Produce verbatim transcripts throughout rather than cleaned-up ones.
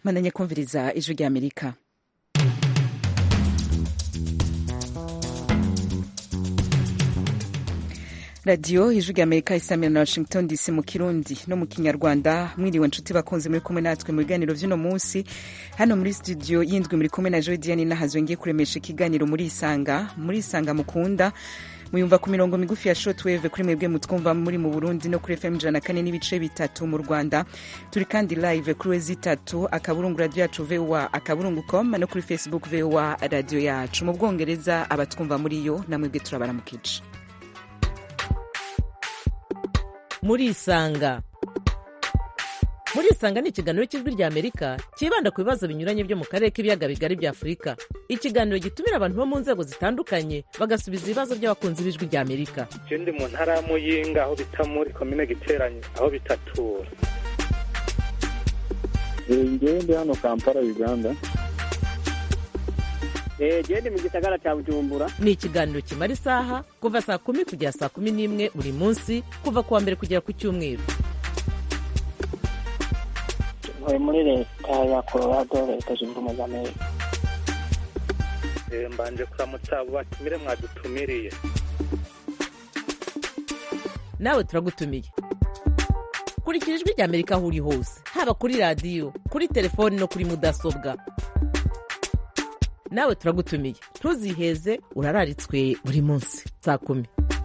Mandanya kumviriza ijwi rya Amerika. Radio ijwi rya Amerika isamira na Washington D C mu Kirundi no mu Kinyarwanda. Mwiriwe nshuti bakunze muri kumwe natwe mu biganiro vy'uno munsi. Hano muri studio yindwi muri kumwe na Joy Diane nahazwe ngiye kuremesha ikiganiro muri Isanga. Muri Isanga mukunda muyumva ku mirongo migufi ya shortwave kuri mwebwe mutwumva muri mu Burundi no kuri F M jana kane n'ibice bitatu mu Rwanda. Turi kandi live kuri wezi tatu akaburungu radio yacu V O A akaburungu point com no kuri Facebook V O A radio yacu. Mu Bwongereza abatwumva muri yo namwebwe turabaramukije. Muri Isanga. Muri Isanga ni ikiganiro cy'ijwi rya Amerika kibanda ku bibazo binyuranye byo mu karere k'ibiyaga bigari bya Afurika. Ikiganiro gitumira abantu bo mu nzego zitandukanye bagasubiza ibibazo by'abakunzi b'ijwi rya Amerika. Je ndi mu ntara ya Muyinga aho bita muri commune Giteranyi aho bitatura. Ngewe ndi hano Kampala Uganda. Eh je mu gisagara cya Bujumbura. Ni ikiganiro kimara isaha kuva saa kumi kugera saa kumi n'imwe buri munsi kuva kuwa mbere kugera ku cyumweru. Ntuye muri leta ya Colorado leta zunze ubumwe za Amerika. Eh mbanje kuramutsa abo batumire mwadutumiriye. Nawe turagutumiye. Kurikira ijwi rya Amerika aho uri hose, haba kuri radio, kuri telefone no kuri mudasobwa. Nawe turagutumiye. Ntuziheze urararitswe buri munsi saa kumi.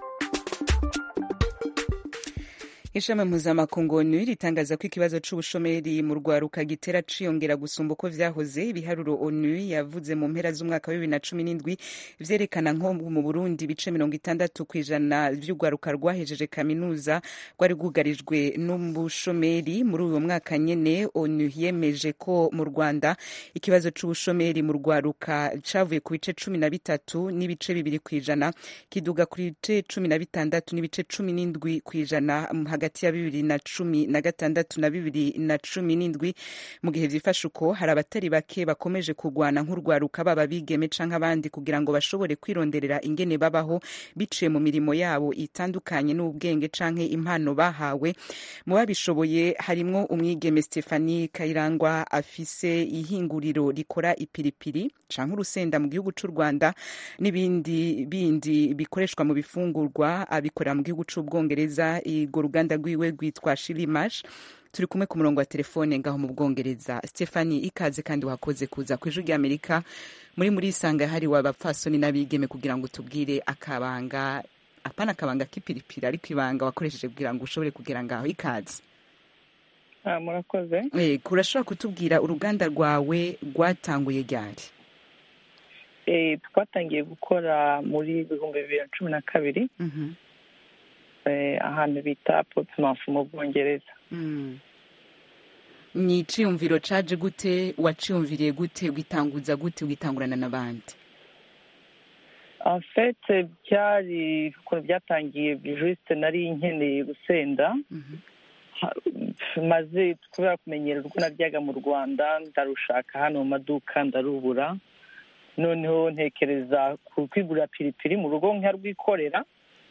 Ishami mpuzamakungu O N U ritangaza ko ikibazo c'ubushomeri mu rwaruka gitera ciyongera gusumba uko vyahoze. Ibiharuro O N U yavuze mu mpera z'umwaka wa bibiri na cumi n'indwi vyerekana nko mu Burundi ibice mirongo itandatu kw'ijana vy'urwaruka rwahejeje kaminuza rwari rwugarijwe n'ubushomeri. Muri uyu mwaka nyene O N U yemeje ko mu Rwanda ikibazo c'ubushomeri mu rwaruka cavuye ku bice cumi na bitatu n'ibice bibiri kw'ijana kiduga ku bice cumi na bitandatu n'ibice cumi n'indwi kw'ijana hagati ya bibiri na cumi na gatandatu na bibiri na cumi n'indwi. Mu gihe vyifashe uko hari abatari bake bakomeje kugwana nk'urwaruka baba bigeme canke abandi kugira ngo bashobore kwironderera ingene babaho biciye mu mirimo yabo itandukanye n'ubwenge canke impano bahawe. Mu babishoboye harimwo umwigeme Stephanie Kayirangwa afise ihinguriro rikora ipiripiri canke urusenda mu gihugu c'u Rwanda n'ibindi bindi bikoreshwa mu bifungurwa abikorera mu gihugu c'Ubwongereza. Igwo ruganda rwiwe rwitwa Shilimash. Turi kumwe ku murongo wa telefone ngaho mu Bwongereza. Stephanie, ikaze kandi wakoze kuza ku ijwi rya Amerika muri muri Isanga hari wabapfasoni n'abigeme kugira ngo tubwire akabanga apana akabanga k'ipiripiri ariko ibanga wakoresheje kugira ngo ushobore kugera ngaho. Ikaze. Ah murakoze. Eh kurashobora kutubwira uruganda rwawe rwatanguye ryari? Eh twatangiye gukora muri ibihumbi bibiri na cumi na kabiri. Mhm. Mm Eh, ahantu bita Portsmouth mu Bwongereza. Mm. Ni iciyumviro caje gute? Waciyumviriye gute? Ugitanguza gute? Ugitangurana n'abandi? En fait byari ko byatangiye juste nari nkeneye gusenda. Mhm. Mm maze kubera kumenyera uko nabyaga mu Rwanda ndarushaka hano mu maduka ndarubura. Noneho ntekereza ku kwigura piripiri mu rugo nkarwikorera.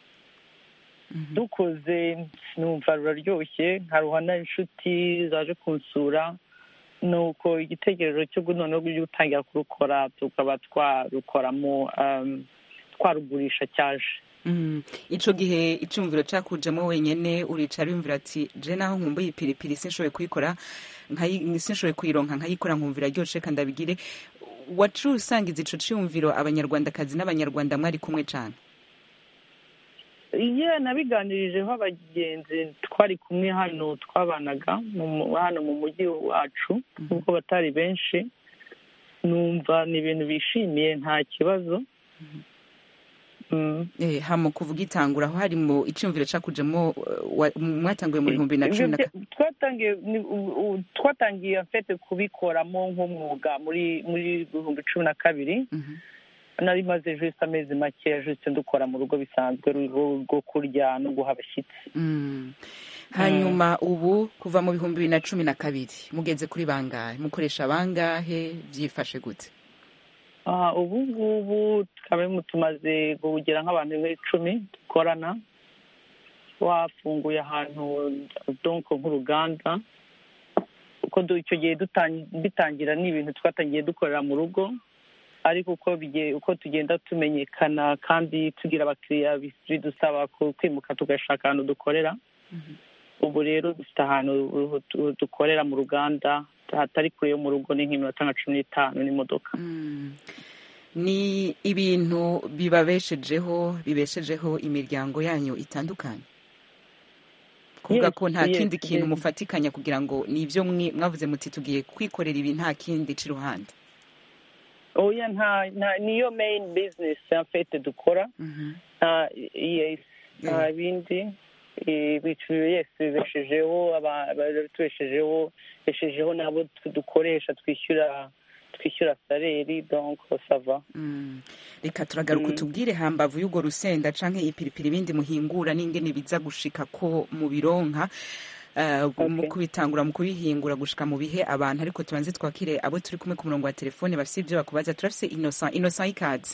Dukoze numva ruraryoshye nkaruhana inshuti zaje kunsura nuko igitekerezo cyo noneho gutangira kurukora tukaba twarukoramo um, twarugurisha cyaje. Mm. Ico gihe icumviro cakujemo wenyene uricara wimvira ati je naho nkumbuye ipiripiri sinshoboye kuyikora nkayi sinshoboye kuyironka nkayikora nkumvira ryoshe kandi abigire. Wacu usangiza ico cumviro abanyarwandakazi n'abanyarwanda mwari kumwe cyane? Iye nabiganirijeho abagenzi twari kumwe hano twabanaga hano mu mujyi wacu kuko batari benshi numva ni ibintu bishimiye nta kibazo. Mm. Eh hamo kuvuga itangura aho harimo icumviro cakujemo mwatanguye mu bihumbi bibiri na cumi na kabiri. Twatangiye twatangiye afite kubikoramo nk'umwuga muri muri ibihumbi cumi na kabiri. Mhm. Nari maze juste amezi make juste ndukora mu rugo bisanzwe rwo kurya no guha abashyitsi. Mm. Hanyuma mm. ubu kuva mu bihumbi bibiri na cumi na kabiri mugeze kuri bangahe? Mukoresha bangahe? Vyifashe gute? Ah ubu ngubu tukaba tumaze kugera nk'abantu icumi dukorana. Wafunguye ahantu donc nk'uruganda uko icyo gihe bitangira ni ibintu twatangiye dukorera mu rugo, ariko uko uko tugenda tumenyekana kandi tugira abakiriya bidusaba kwimuka tugashaka ahantu dukorera. Ubu rero dufite ahantu dukorera mu ruganda hatari kure yo mu rugo, ni nk'iminota nka cumi n'itanu n'imodoka. Ni ibintu bibabeshejeho bibeshejeho imiryango yanyu itandukanye, kuvuga ko nta kindi kintu mufatikanya kugira ngo nibyo mwavuze muti tugiye kwikorera ibi nta kindi cy'iruhande? oya nta niyo main business afite dukora. yes nta bindi yes bibeshejeho ababeshejeho beshejeho nabo dukoresha twishyura twishyura saleri, donc sava. Reka turagaruka utubwire hambavu y'ugo rusenda canke ipiripiri ibindi muhingura n'ingene biza gushika ko mu bironka mu kubitangura mu kubihingura gushika mu bihe abantu. Ariko tubanze twakire abo turi kumwe ku murongo wa telefone bafite ibyo bakubaza. Turafise Innocent. Innocent ikaze.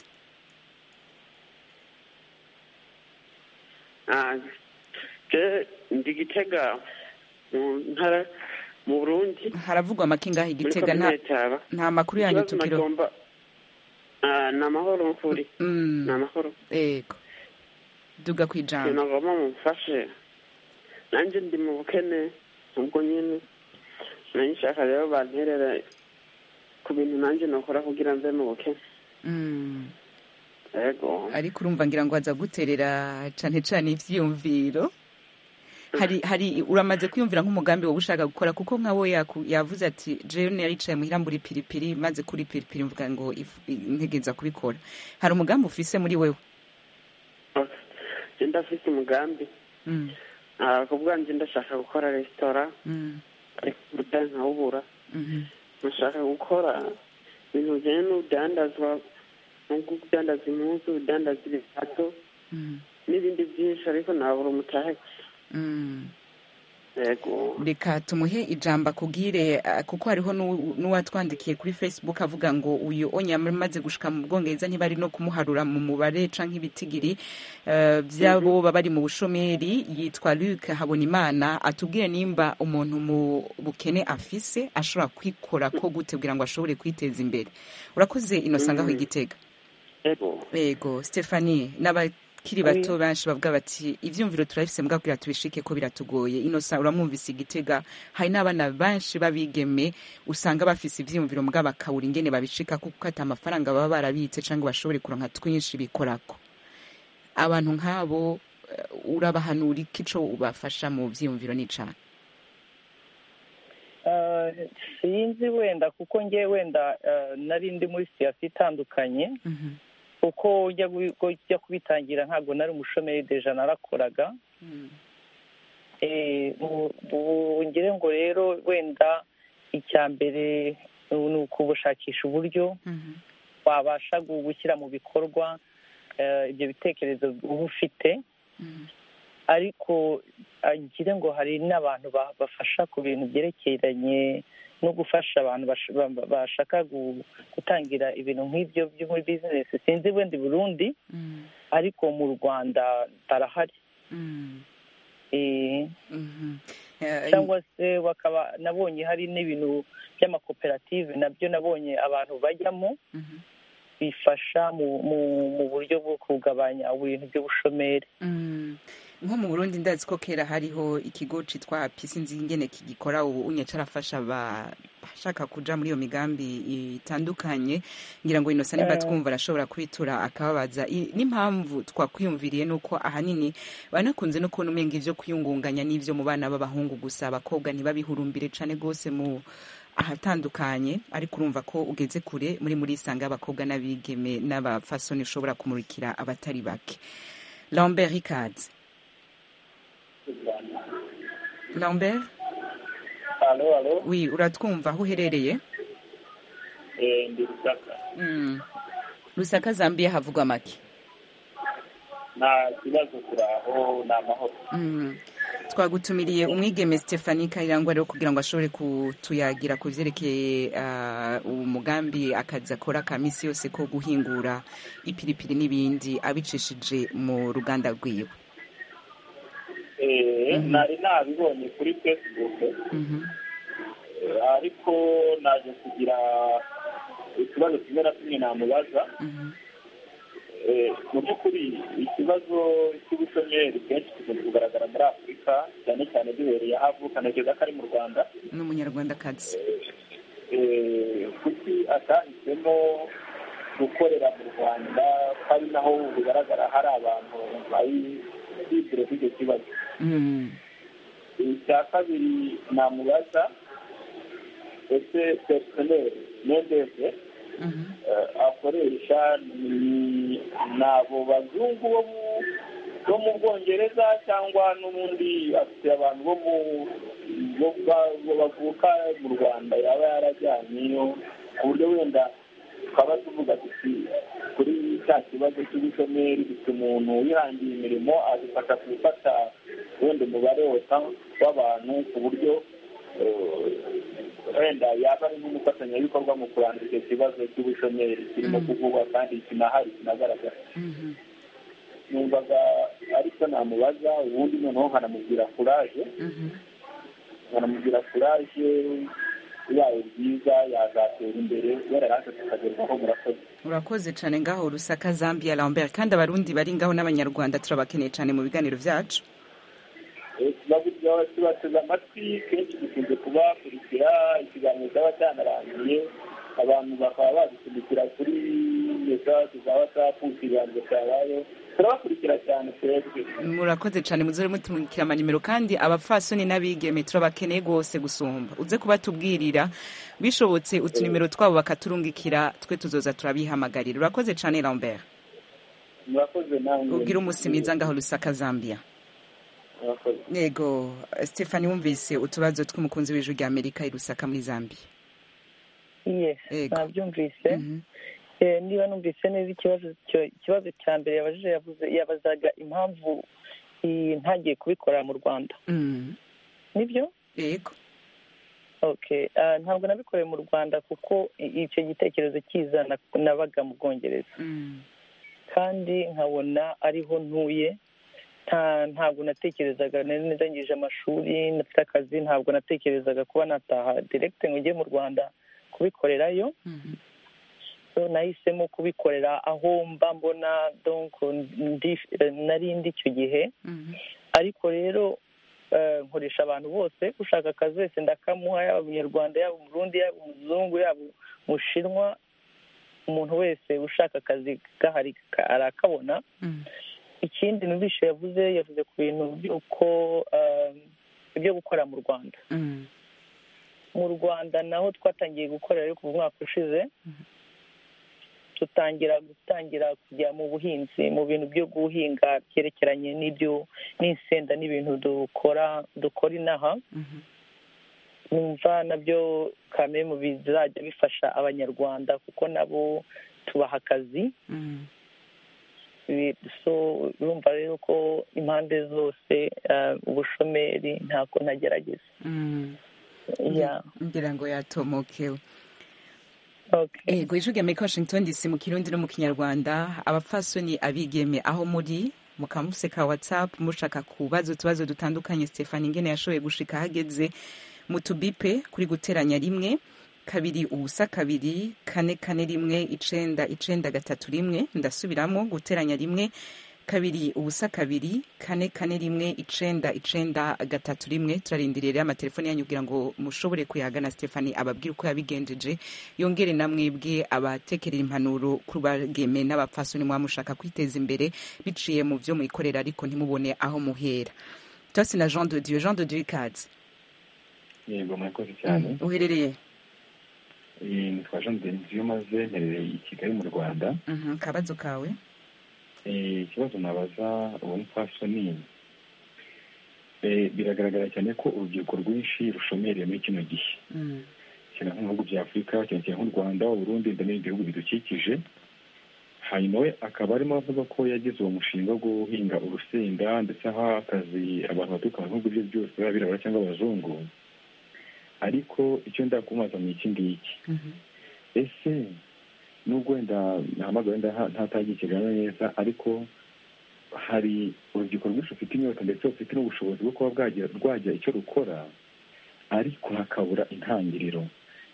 ah je ndi Gitega mu ntara mu Burundi. Haravugwa amakinga Gitega nta nta makuru yanyu tukiro. ah na mahoro mfuri na mahoro ego duga kwijana nagoma mufashe nanje ndi mu bukene ubwo nyine nashaka rero banterera ku bintu nanje nakora kugira mve mu bukene. ego ariko urumva ngira ngo aza guterera cane cane ivyiyumviro. hari hari uramaze kwiyumvira nk'umugambi wo gushaka gukora, kuko nkawo yavuze ati jewe naricaye muhira mburi piripiri maze kuri piripiri mvuga ngo ntegeza kubikora. Hari umugambi ufise muri wewe? je ndafise umugambi mm ah kubwanje ndashaka gukora restaurant mm ariko butanga ubura mhm ndashaka gukora ibintu je n'udandazwa nko kudandaza impuzu, udandaza ibisato mm n'ibindi byinshi, ariko nabura umutahe. Mm. Ego. Reka tumuhe ijamba kugire kuko hariho n'uwatwandikiye kuri Facebook avuga ngo uyu onyamaze gushika mu Bwongereza ntibari no kumuharura mu mubare canke ibitigiri byabo babari mu bushomeri. Yitwa Luc Habonimana. Atubwire nimba umuntu mu bukene afise ashobora kwikora ko gute kugira ngo ashobore kwiteza imbere. Urakoze Innocent aho Igitega. Ego. Ego Stephanie naba kiri bato benshi bavuga bati ivyumviro turafise mbwa kugira tubishike ko biratugoye. Innocent uramwumvise Igitega, hari n'abana benshi babigeme usanga bafise ivyumviro mbwa bakawura ingene babishika kuko ata amafaranga baba barabitse canke bashobore kuronka twinshi bikorako. Abantu nk'abo urabahanura ikico ubafasha mu vyumviro n'icana? Uh, sinzi wenda kuko ngiye wenda uh, nari ndi muri siyasi itandukanye. Mhm. Uko ujya kubitangira ntabwo nari umushomeri deja narakoraga. ngire ngo rero wenda icya mbere ni ukubushakisha uburyo wabasha gushyira mu bikorwa ibyo bitekerezo uba ufite. Ariko ngire ngo hari n'abantu bafasha ku bintu byerekeranye no gufasha abantu bashaka gutangira ibintu nk'ibyo byo muri bizinesi. Sinzi wenda i Burundi ariko mu Rwanda barahari. Cyangwa se bakaba nabonye hari n'ibintu by'amakoperative nabyo nabonye abantu bajyamo bifasha mu buryo bwo kugabanya ibintu by'ubushomeri. Nko mu Burundi ndazi ko kera hariho ikigo citwa Pisi Nzingene kigikora ubu unye carafasha bashaka kuja muri iyo migambi itandukanye. Ngira ngo Innocent nimba twumva arashobora kwitura akababaza n'impamvu twakwiyumviriye nuko ahanini banakunze no kubona umenga ivyo kwiyungunganya n'ivyo mu bana b'abahungu gusa, abakobwa ntibabihurumbire cane gose mu ahatandukanye. Ariko urumva ko ugeze kure muri muri isanga abakobwa n'abigeme n'abafasoni ushobora kumurikira abatari bake. Lambert Ricard. Lambert? Allo, allo? Oui, uratwumva aho uherereye? Eh, ndi Lusaka. Mm. Lusaka, Zambia havugwa make? Na kibazo kuraho na mahoro. Mm. Twagutumiriye umwigeme Stephanie Kayirangwa rero kugira ngo ashobore kutuyagira ku vyerekeye uh, umugambi akaza akora kamisi yose ko guhingura ipiripiri n'ibindi abicishije mu ruganda rwiwe. Eh, nari nabibonye kuri Facebook. Mhm. ariko naje kugira ikibazo kimwe na kimwe namubaza. Mu by'ukuri ikibazo cy'ubushomeri kenshi kikunze kugaragara muri afurika cyane cyane duhereye aho avuka, ntekereza ko ari mu Rwanda. ni umunyarwandakazi. kuki atahisemo gukorera mu Rwanda ko ari naho bigaragara hari abantu bari bibwire kuri icyo kibazo? Icya kabiri namubaza, ese personeri mendeze akoresha ni abo bazungu bo mu Bwongereza cyangwa n'ubundi afite abantu bo bavuka mu Rwanda yaba yarajyanyeyo, ku buryo wenda twaba tuvuga tuti kuri cya kibazo cy'ubushomeri dufite umuntu wihangiye imirimo adufasha gufata wenda umubare wose w'abantu ku buryo wenda yaba ari nk'umufatanyabikorwa mu kurandura icyo kibazo cy'ubushomeri kirimo kuvugwa kandi kinahari kinagaragara. numvaga ariko namubaza, ubundi noneho nkanamubwira kuraje nkanamubwira kuraje yawe byiza yazatera imbere kubera natwe tukagerwaho. Murakoze. urakoze cyane ngaho Rusaka Zambia Lambert, kandi abarundi bari ngaho n'abanyarwanda turabakeneye cyane mu biganiro byacu. tubateze amatwi kenshi dukunze kubakurikira, ikiganiro cyaba cyanarangiye abantu bakaba badushyigikira kuri mesaje za watsapu, ikiganiro cyabaye turabakurikira cyane twebwe. murakoze cyane, muzore mutumikira amanimero, kandi abapfasoni n'abigeme turabakeneye rwose gusumba. uze kubatubwirira bishobotse utunimero twabo bakaturungikira, twe tuzoza turabihamagarira. urakoze cyane Lambert. murakoze namwe. ubwira umunsi mwiza ngaho Rusaka Zambia. Yego, Stephanie, wumvise utubazo tw'umukunzi w'ijwi rya Amerika i Rusaka muri Zambia? Yes, nabyumvise. Niba numvise neza ikibazo ikibazo cya mbere yabajije yavuze yabazaga impamvu ntagiye kubikora mu Rwanda. Nibyo? Yego. Okay, ntabwo nabikoreye mu Rwanda kuko icyo gitekerezo kizana nabaga mu Bwongereza. Kandi nkabona ariho ntuye. Ntabwo natekerezaga ndangije amashuri nafite akazi, ntabwo natekerezaga kuba nataha direct ngo njye mu Rwanda kubikorerayo. So nahisemo kubikorera aho mba mbona, donc nari ndi icyo gihe. Ariko rero nkoresha abantu bose, ushaka akazi wese ndakamuha, yaba umunyarwanda, yaba umurundi, yaba umuzungu, yaba umushinwa, umuntu wese ushaka akazi gahari arakabona. Ikindi numvise yavuze yavuze ku bintu by'uko ibyo gukora mu Rwanda. Mu Rwanda naho twatangiye gukora ariko ku mwaka ushize tutangira gutangira kujya mu buhinzi, mu bintu byo guhinga byerekeranye n'ibyo n'insenda n'ibintu dukora dukora inaha. Numva nabyo kamwe mu bizajya bifasha abanyarwanda kuko nabo tubaha akazi. So urumva rero ko impande zose ubushomeri ntako ntagerageza. ngira ngo yatomokewe. Okay. Ego, ijwi rya Amerika Washington D C mu Kirundi no mu Kinyarwanda. Abapfasoni abigeme aho muri mukamuseka WhatsApp mushaka kubaza utubazo dutandukanye, Stephanie ingene yashoboye gushika hageze mu tubipe kuri guteranya rimwe kabiri ubusa kabiri kane kane rimwe icenda icenda gatatu rimwe. Ndasubiramo, guteranya rimwe kabiri ubusa kabiri kane kane rimwe icenda icenda gatatu rimwe. Turarindirira amatelefoni yanyu kugira ngo mushobore kuyagana Stephanie ababwira uko yabigenjeje, yongere namwebwe abatekerera impanuro ku bageme n'abapfasoni mwamushaka kwiteza imbere biciye mu byo muyikorera ariko ntimubone aho muhera. Tose na Jean de Dieu. Jean de Dieu ikaze. Yego, murakoze cyane. Uherereye? Nitwa Jean de Dieu, maze nterereye i Kigali mu Rwanda. Kabazo kawe? Ikibazo nabaza uwo mupfasoni, biragaragara cyane ko urubyiruko rwinshi rushomereye muri kino gihe, cyane nko mu bihugu bya Afurika, cyane cyane nk'u Rwanda, Burundi n'ibindi bihugu bidukikije. Hanyuma we akaba arimo avuga ko yagize uwo mushinga wo guhinga urusenda ndetse aha akazi abantu baturuka mu bihugu bye byose, abirabura cyangwa abazungu. Ariko icyo ndakumubaza ni iki ngiki, ese nubwo wenda nahamagara wenda ntatagiye ikiganiro neza, ariko hari urubyiruko rwinshi rufite inyota ndetse rufite n'ubushobozi bwo kuba rwajya icyo rukora, ariko hakabura intangiriro.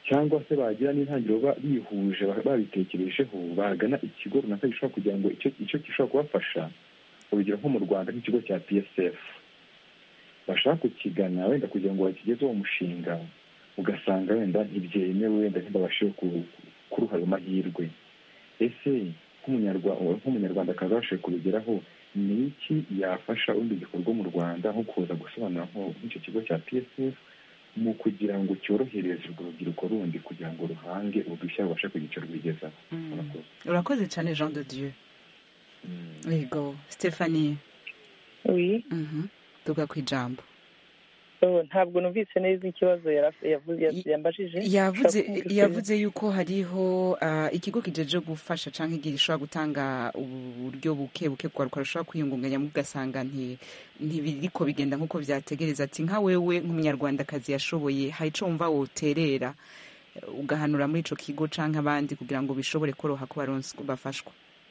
cyangwa se bagira n'intangiriro bihuje babitekerejeho bagana ikigo runaka gishobora kugira ngo icyo icyo gishobora kubafasha. Urugero nko mu Rwanda nk'ikigo cya P S F bashaka kukigana wenda kugira ngo bakigezeho umushinga, ugasanga wenda ntibyemewe, wenda ntibabashe kuruha ayo mahirwe. Ese nk'umunyarwanda akazabashe kubigeraho, ni iki yafasha undi gikorwa mu Rwanda nko kuza gusobanura nk'icyo kigo cya P S F mu kugira ngo cyorohereze urwo rubyiruko rundi kugira ngo ruhange udushya rubashe kugica rwigezaho? Urakoze cyane Jean de Dieu. Yego Stephanie. Oui. Mhm. Tuga ku ijambo. Oh, ntabwo numvise neza ikibazo yavuze yambajije. Yavuze yavuze yuko hariho uh, ikigo kijeje gufasha canke gishobora gutanga uburyo buke buke kwa rushobora kwiyungunganya mu gasanga nti ntibiriko bigenda nkuko vyategereza. Ati nka wewe nk'umunyarwandakazi yashoboye haico umva woterera ugahanura muri ico kigo canke abandi kugira ngo bishobore koroha ko baronse bafashwa.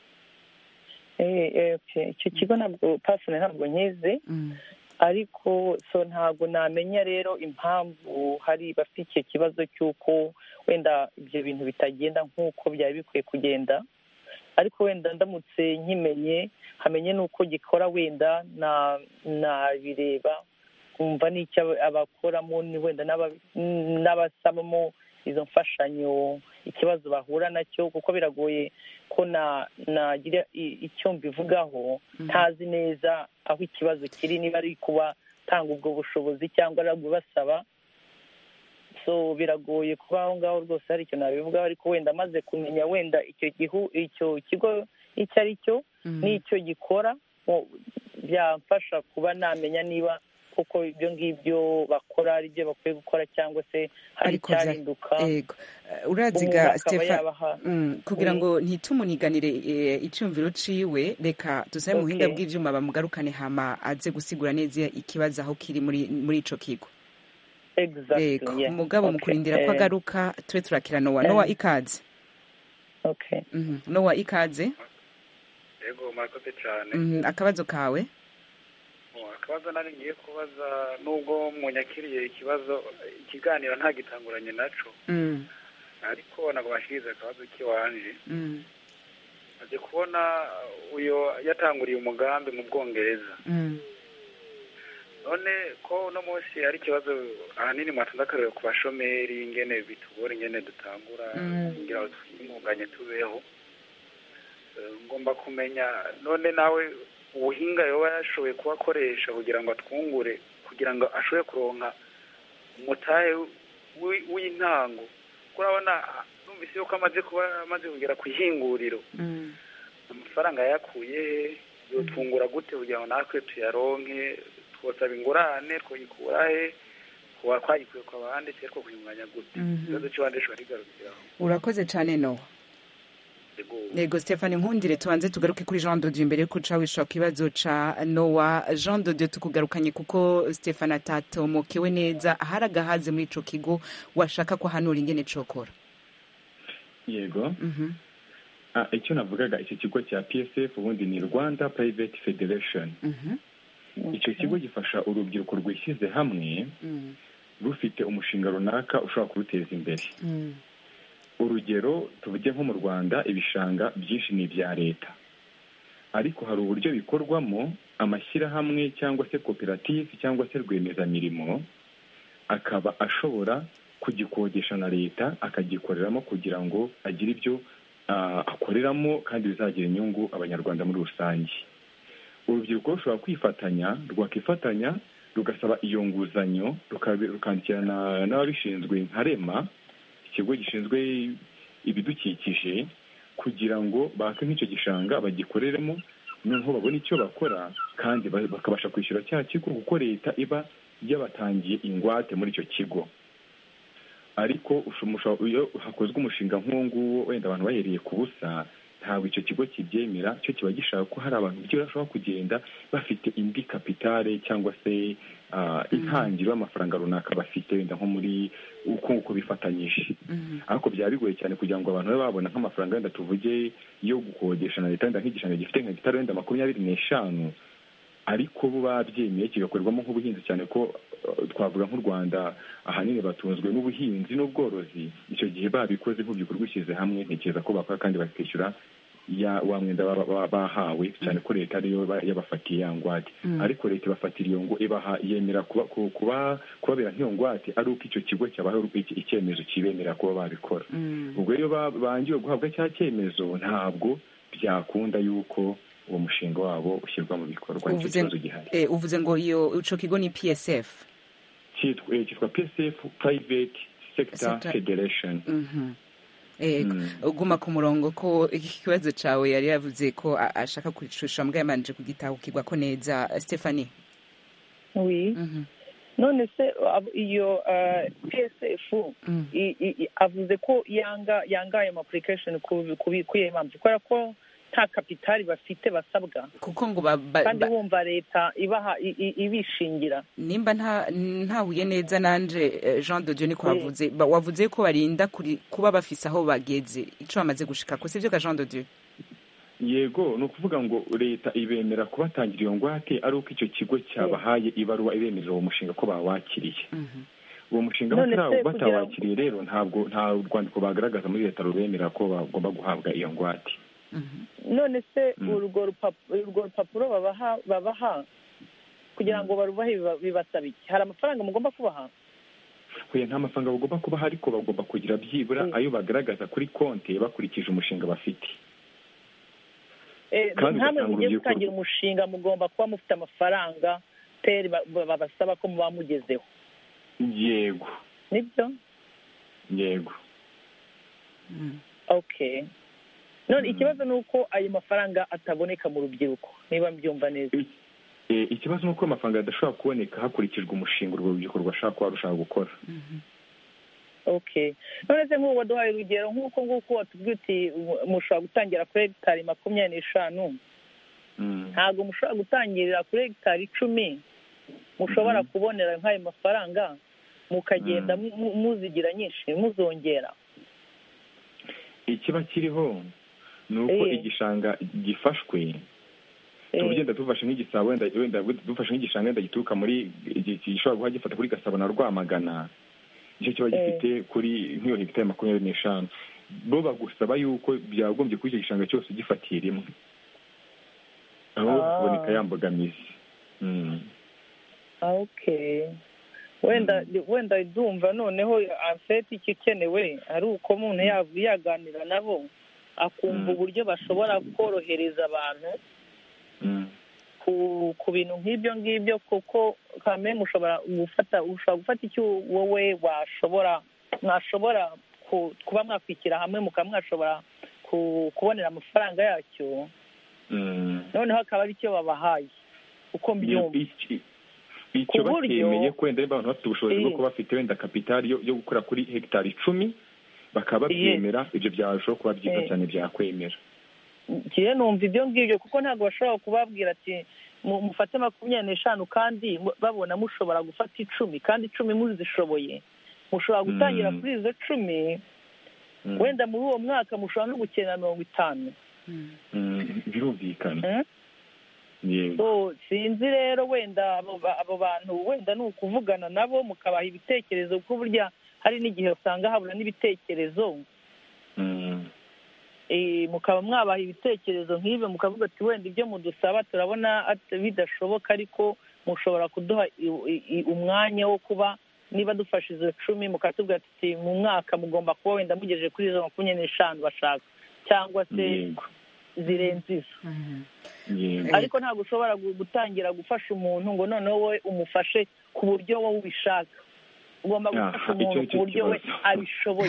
Eh eh okay. Icyo kigo ntabwo personally ntabwo nkize. Mm. Ariko so ntabwo namenya rero impamvu hari bafite icyo kibazo cy'uko wenda ibyo bintu bitagenda nk'uko byari bikwiye kugenda. Ariko wenda ndamutse nkimenye hamenye n'uko gikora, wenda na nabireba kumva n'icyo abakoramo, ni wenda n'abasabamo izo mfashanyo ikibazo bahura nacyo, kuko biragoye ko na nagira icyo mbivugaho ntazi neza aho ikibazo kiri, niba ari kuba tanga ubwo bushobozi cyangwa ari basaba. So biragoye kuba aho ngaho rwose hari icyo nabivugaho, ariko wenda amaze kumenya wenda icyo gihu icyo kigo icyo ari cyo n'icyo gikora, byamfasha kuba namenya niba kuko ibyo ngibyo bakora ari byo bakwiye gukora cyangwa se hari cyarinduka. Yego uraziga Stefan, kugira ngo ntitumuniganire icyumviro ciwe, reka tusabe mu buhinga bw'ivyuma bamugarukane hama aze gusigura neza ikibazo aho kiri muri muri ico kigo. Exactly. Yeah. Mugabo okay. Mukurindira kwa garuka twe turakira Noah. Noah ikaze. Okay. Mhm. Noah ikaze. Yego murakoze cyane. Mhm. Akabazo kawe? Akabazo nari ngiye kubaza, nubwo munyakiriye ikibazo ikiganiro nta gitanguranye naco. Mm. Ariko nagabashiriza akabazo kiwanje. Mm. Aje kubona uyo yatanguriye umugambi mu Bwongereza. Mm. None ko no munsi ari kibazo ahanini matandakariwe ku bashomeri ingene bitugora ingene dutangura ngira mm. twimunganye tubeho. Ngomba kumenya none nawe ubuhinga yoba yashoboye kubakoresha kugira ngo atwungure, kugira ngo ashobore kuronka umutahe w'intango. Kurabona numvise yuko amaze kuba amaze kugera ku ihinguriro, amafaranga yakuye yotwungura gute kugira ngo natwe tuyaronke, twosaba ingurane twikurahe kuba twayikuye kwa bandi cyangwa kuyunganya gute. Ikibazo cy'abandi cyo arigarukiraho. Urakoze cyane Noah. Nego Stephanie nkundire tubanze tugaruke kuri Jean de Dieu imbere ko cawisha kibazo ca Noah. Jean de Dieu tukugarukanye kuko Stephanie atatomokewe neza aharagahaze muri ico kigo washaka ko hanura ingene cokora. Yego. Mhm. Ah icyo navugaga icyo kigo cya P S F ubundi ni Rwanda Private Federation. Mhm. Icyo kigo gifasha urubyiruko rwishyize hamwe rufite umushinga runaka ushobora kuruteza imbere. Mhm. Urugero tuvuge nko mu Rwanda ibishanga byinshi ni ibya leta, ariko hari uburyo bikorwamo amashyirahamwe cyangwa se koperative cyangwa se rwiyemezamirimo akaba ashobora kugikodesha na leta akagikoreramo kugira ngo agire ibyo uh, akoreramo kandi bizagira inyungu abanyarwanda muri rusange. Urubyiruko rushobora kwifatanya rwakifatanya rugasaba iyo nguzanyo rukandikirana n'ababishinzwe nka REMA, ikigo gishinzwe ibidukikije, kugira ngo bake nk'icyo gishanga bagikoreremo, noneho babone icyo bakora kandi bakabasha kwishyura cya kigo kuko leta iba yabatangiye ingwate muri icyo kigo. Ariko iyo hakozwe umushinga nk'uwo nguwo wenda abantu bahereye ku busa, ntabwo icyo kigo kibyemera, cyo kiba gishaka ko hari abantu byo bashobora kugenda bafite indi kapitale cyangwa se intangiriro y'amafaranga runaka bafite wenda nko muri uko uko bifatanyije. Ariko byaba bigoye cyane kugira ngo abantu babe babona nk'amafaranga wenda tuvuge yo gukodesha na leta wenda nk'igishanga gifite nka hegitari wenda makumyabiri n'eshanu, ariko bo babyemeye kigakorerwamo nk'ubuhinzi, cyane ko twavuga nk'u Rwanda ahanini batunzwe n'ubuhinzi n'ubworozi, icyo gihe babikoze nk'urubyiruko rwishyize hamwe ntekereza ko bakora kandi bakishyura ya wa mwenda bahawe, cyane ko leta ariyo yabafatiye ya ngwate. Ariko leta ibafatira iyo ngo ibaha yemera kuba kuba kubabera nk'iyo ngwate ari uko icyo kigo cyabaho icyemezo kibemera kuba babikora. Ubwo iyo bangiwe guhabwa cya cyemezo ntabwo byakunda yuko uwo mushinga wabo ushyirwa mu bikorwa. Nicyo kibazo gihari. Uvuze ngo iyo ico kigo ni P S F, cyitwa P S F Private Sector Federation. Uguma ku murongo ko ikibazo cyawe yari yavuze ko ashaka kwicusha mbwa yamanje kugitahukirwa ko neza. Stephanie? Oui. None se iyo P S F avuze ko yanga yanga ayo application kubiye impamvu kubera ko nta kapitali bafite basabwa, kuko ngo kandi bumva leta ibaha ibishingira. Nimba nta ntahuye neza nanje Jean de Dieu niko wavuze wavuze ko barinda kuba bafise aho bageze ico bamaze gushika ko sivyo ka Jean de Dieu? Yego, no kuvuga ngo leta ibemera kubatangira iyo ngwate ari uko icyo kigo cyabahaye ibaruwa ibemerera uwo mushinga ko bawakiriye. Uwo mushinga batawakiriye rero ntabwo nta rwandiko bagaragaza muri leta rubemera ko bagomba guhabwa iyo ngwate. None se urwo rupapuro babaha babaha kugira ngo barubahe bibasaba iki? Hari amafaranga mugomba kubaha? Kuya nta mafaranga bagomba kubaha, ariko bagomba kugira byibura ayo bagaragaza kuri konti bakurikije umushinga bafite. Ntamwe mugiye gutangira umushinga mugomba kuba mufite amafaranga peri babasaba ko muba mugezeho. Yego. Nibyo? Yego. Okay. None ikibazo ni uko ayo mafaranga ataboneka mu rubyiruko, niba mbyumva neza. Ikibazo ni uko amafaranga adashobora kuboneka hakurikijwe umushinga urwo rubyiruko rwashaka kuba rushaka gukora. Okay. None se nk'ubu waduhaye urugero nk'uko nguko watubwiye uti mushobora gutangira kuri hegitari makumyabiri n'eshanu, ntabwo mushobora gutangirira kuri hegitari icumi, mushobora kubonera nk'ayo mafaranga mukagenda muzigira nyinshi muzongera. Ikiba kiriho ni uko igishanga gifashwe, tugenda dufashe nk'igisabo wenda wenda dufashe nk'igishanga wenda gituruka muri gishobora guha gifata kuri Gasabo na Rwamagana, icyo kiba gifite kuri nk'iyo hegitari makumyabiri n'eshanu, bo bagusaba yuko byagombye kuri icyo gishanga cyose gifatiye rimwe, aho kuboneka yambogamizi. Okay. Wenda wenda idumva noneho afete ikikenewe ari uko umuntu yaganira nabo akumva uburyo bashobora korohereza abantu ku ku bintu nk'ibyo ngibyo, kuko kame mushobora gufata ushobora gufata icyo wowe washobora mwashobora kuba mwakwishyira hamwe mukaba mwashobora kubonera amafaranga yacyo, noneho akaba ari cyo babahaye uko mbyumva. Icyo batemeye ko wenda abantu bafite ubushobozi bwo kuba bafite wenda kapitali yo gukora kuri hegitari icumi bakaba babyemera, ibyo byarushaho kuba byiza cyane byakwemera. Kiye numva ibyo ngibyo kuko ntabwo bashobora kubabwira ati mufate makumyabiri n'eshanu kandi babona mushobora gufata icumi kandi icumi muzishoboye, mushobora gutangira kuri izo cumi, wenda muri uwo mwaka mushobora no gukenera mirongo itanu. Birumvikana. So sinzi rero wenda abo bantu wenda ni ukuvugana nabo mukabaha ibitekerezo, kuko burya hari n'igihe usanga habura n'ibitekerezo, mukaba mwabaha ibitekerezo nk'ibyo mukavuga ati wenda ibyo mudusaba turabona bidashoboka, ariko mushobora kuduha umwanya wo kuba niba dufashe izo cumi mukatubwira ati mu mwaka mugomba kuba wenda mugejeje kuri izo makumyabiri n'eshanu bashaka cyangwa se zirenze izo. Ariko ntabwo ushobora gutangira gufasha umuntu ngo noneho wowe umufashe ku buryo wowe ubishaka, ugomba gufasha umuntu ku buryo we abishoboye.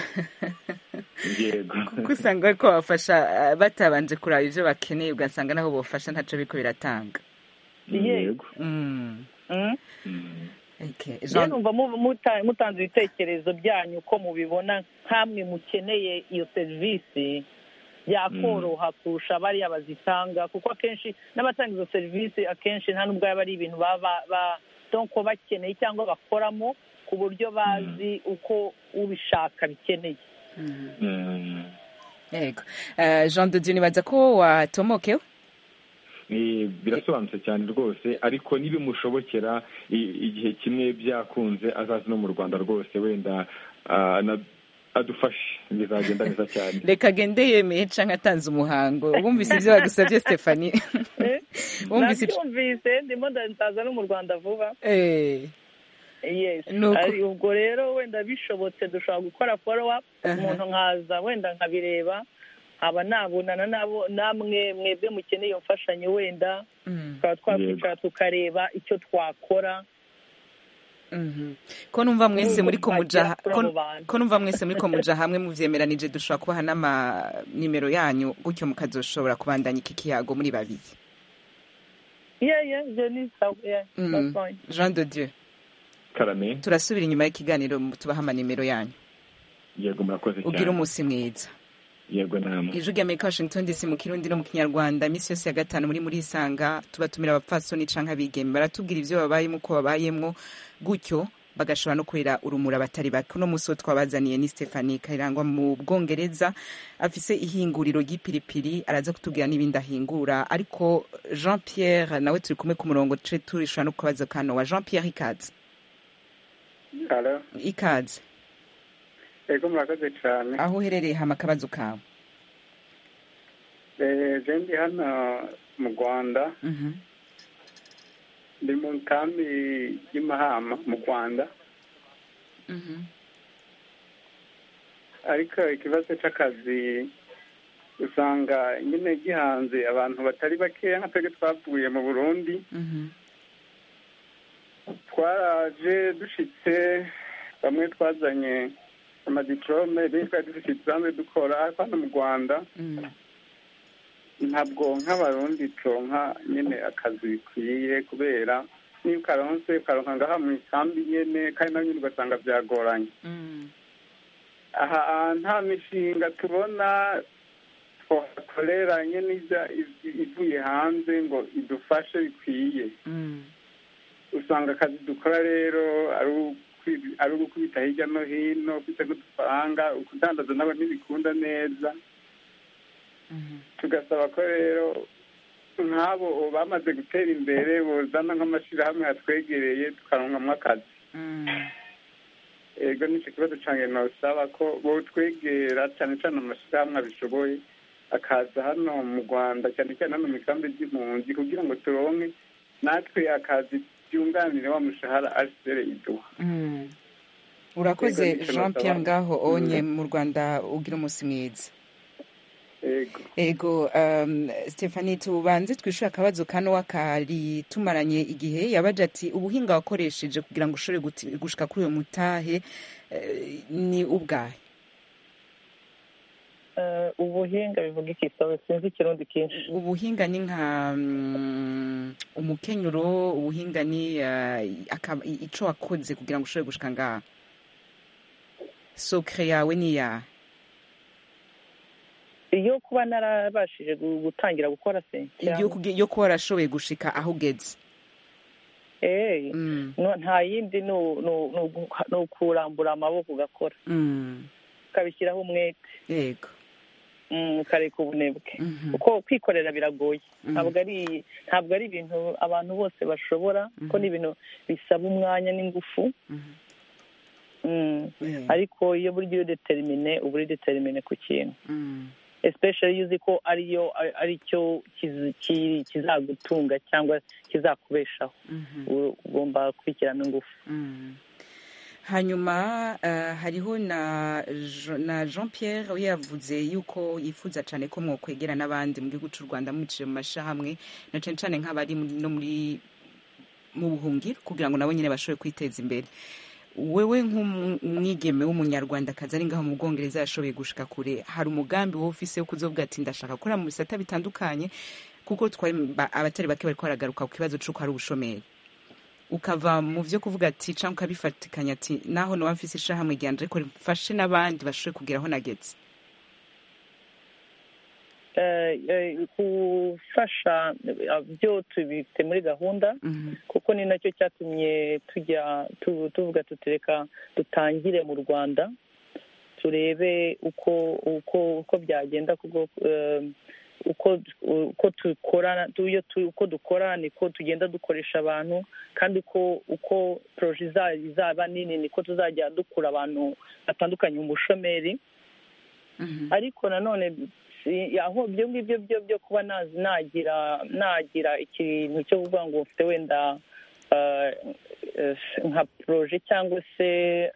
Kuko usanga ariko bafasha batabanje kuraba ibyo bakeneye, ugasanga naho bofasha ntacyo biriko biratanga. Yego. Rero numva mutanze ibitekerezo byanyu uko mubibona nk'amwe mukeneye iyo serivisi byakoroha kurusha bariya bazitanga, kuko akenshi n'abatanga izo serivisi akenshi nta n'ubwo yaba ari ibintu baba donko bakeneye cyangwa bakoramo ku buryo bazi uko ubishaka bikeneye. Yego. Jean de Dieu nibaza ko watomokewe? birasobanutse cyane rwose, ariko nibimushobokera igihe kimwe byakunze azaza no mu Rwanda rwose wenda adufashe bizagenda neza cyane. Reka agende yemeye canke atanze umuhango. Wumvise ibyo bagusabye Stephanie? Wumvise Wumvise ndimo ndaza no mu Rwanda vuba. Eh. Yes. Ari ubwo rero wenda bishobotse dushobora gukora follow up umuntu nkaza wenda nkabireba aba nabonana nabo namwe mwebwe mukeneye iyo mfashanyo wenda tukaba twakwicara tukareba icyo twakora. ko numva mwese muri ko muja ko numva mwese muri ko muja hamwe muvyemeranije dushobora kubaha n'ama nimero yanyu gutyo mukazoshobora kubandanya iki kiyago muri babiri. Yeah yeah, Jenny, yeah, that's fine. Jean de Dieu. Karame. Turasubira inyuma y'ikiganiro tubaha ama nimero yanyu. Yego murakoze cyane. Ugira umunsi mwiza. Yego namwe. Ijwi rya Washington D C mu Kirundi no mu Kinyarwanda misi yose ya gatanu muri muri Isanga tubatumira abapfasoni canke abigeme baratubwira ivyo babayemo uko babayemwo gutyo bagashobora no kurera urumura batari bake. Uno musi twabazaniye ni Stephanie Kairangwa mu Bwongereza afise ihinguriro ry'ipiripiri araza kutubwira n'ibindi ahingura, ariko Jean Pierre nawe turi kumwe ku murongo ce turishobora no kubaza kano wa Jean Pierre ikaze. Hello. Ikaze. Ego murakoze cyane. Aho uherereye hama akabazo kawe? Eh, jendi hano mu Rwanda. Mhm. Ndi mu kambi y'Imahama mu Rwanda. Mhm. Ariko ikibazo cy'akazi usanga nyine gihanze abantu batari bakeya nka twebwe twavuye mu Burundi. Mhm. Twaraje dushitse bamwe twazanye amadiplome bitwa dufite zamwe dukora hano mu Rwanda. Ntabwo nk'abarundi tonka nyene akazi bikwiye kubera niyo karonse karonka ngaha mu ikambi nyene kandi nayo ugasanga byagoranye. Aha nta mishinga tubona twakorera nyene ivuye hanze ngo idufashe bikwiye. Usanga akazi dukora rero ari ari ugukubita hirya no hino ufite gufaranga ukudandaza nabo ntibikunda neza. Tugasaba ko rero nk'abo bamaze gutera imbere bozana nk'amashirahamwe atwegereye tukaronkamwo akazi. Ego nicyo kibazo cange nosaba ko botwegera cyane cyane amashirahamwe abishoboye akaza hano mu Rwanda cyane cyane hano mu mikambi y'impunzi kugira ngo turonke natwe akazi byunganire wa mushahara asere iduha. Urakoze Jean Pierre ngaho onye mu Rwanda ugira umunsi mwiza. Ego. Ego um, Stephanie tubanze twishura akabazo kano wakari tumaranye igihe yabaje ati ubuhinga wakoresheje kugira ngo ushobore gushika kuri uyo mutahe uh, ni ubwahe? Uh, ubuhinga bivuga iki sawe sinzi ikirundi kinshi. Ubuhinga ni nka um, umukenyuro, ubuhinga ni uh, ico wakoze kugira ngo ushobore gushika ngaha. Sokre yawe ni ya iyo kuba narabashije gutangira gukora se iyo kuba warashoboye gushika aho ugeze. Eh, nta yindi ni ukurambura amaboko ugakora ukabishyiraho umwete. Yego. Ukareka ubunebwe kuko kwikorera biragoye. Ntabwo ari ntabwo ari ibintu abantu bose bashobora kuko ni ibintu bisaba umwanya n'ingufu. Ariko iyo buryo iyo determine uba uri determine ku kintu, especially yuzi ko ariyo aricyo kizagutunga cyangwa kizakubeshaho, ugomba kubikirana ingufu. Hanyuma hariho na na Jean Pierre we yavuze yuko yifuza cyane ko mwokwegera n'abandi mu gihugu cy'u Rwanda muciye mu mashahamwe na cyane cyane nk'abari no muri mu buhungiro kugira ngo nabo nyine bashobore kwiteza imbere. Wewe nk'umwigeme w'umunyarwandakazi ari ngaho mu Bwongereza yashoboye gushika kure, hari umugambi wowe ufise wo kuzovuga ati ndashaka gukora mu bisata bitandukanye kuko twari abatari bake bariko baragaruka ku kibazo c'uko hari ubushomeri, ukava mu vyo kuvuga ati canke ukabifatikanya ati naho no wamfise ishahamwe ryanje ariko mfashe n'abandi bashoboye kugeraho nageze? Gufasha byo tubifite muri gahunda kuko ni nacyo cyatumye tujya tuvuga tutereka dutangire mu Rwanda turebe uko uko uko byagenda kuko uko uko dukora uko dukora niko tugenda dukoresha abantu kandi uko uko poroje izaba nini niko tuzajya dukura abantu batandukanye mu bushomeri ariko nanone aho ibyo ngibyo byo byo kuba nagira nagira ikintu cyo kuvuga ngo ufite wenda nka poroje cyangwa se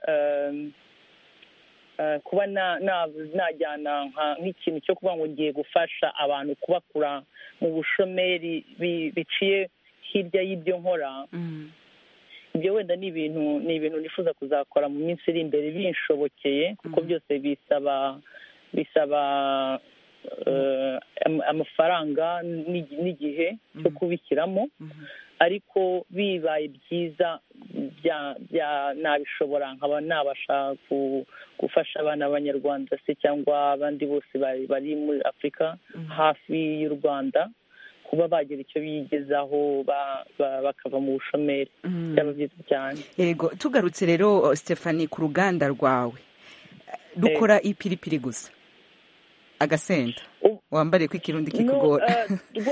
kuba najyana nk'ikintu cyo kuvuga ngo ngiye gufasha abantu kubakura mu bushomeri biciye hirya y'ibyo nkora ibyo wenda ni ibintu ni ibintu nifuza kuzakora mu minsi iri imbere binshobokeye kuko byose bisaba bisaba amafaranga n'igihe cyo kubishyiramo ariko bibaye byiza nabishobora nkaba nabasha gufasha abana b'abanyarwanda se cyangwa abandi bose bari muri afurika hafi y'u rwanda kuba bagira icyo bigezaho bakava mu bushomeri byaba byiza cyane. Yego, tugarutse rero Stephanie ku ruganda rwawe rukora ipiripiri gusa agasenda wambare ko ikirundi kikugora?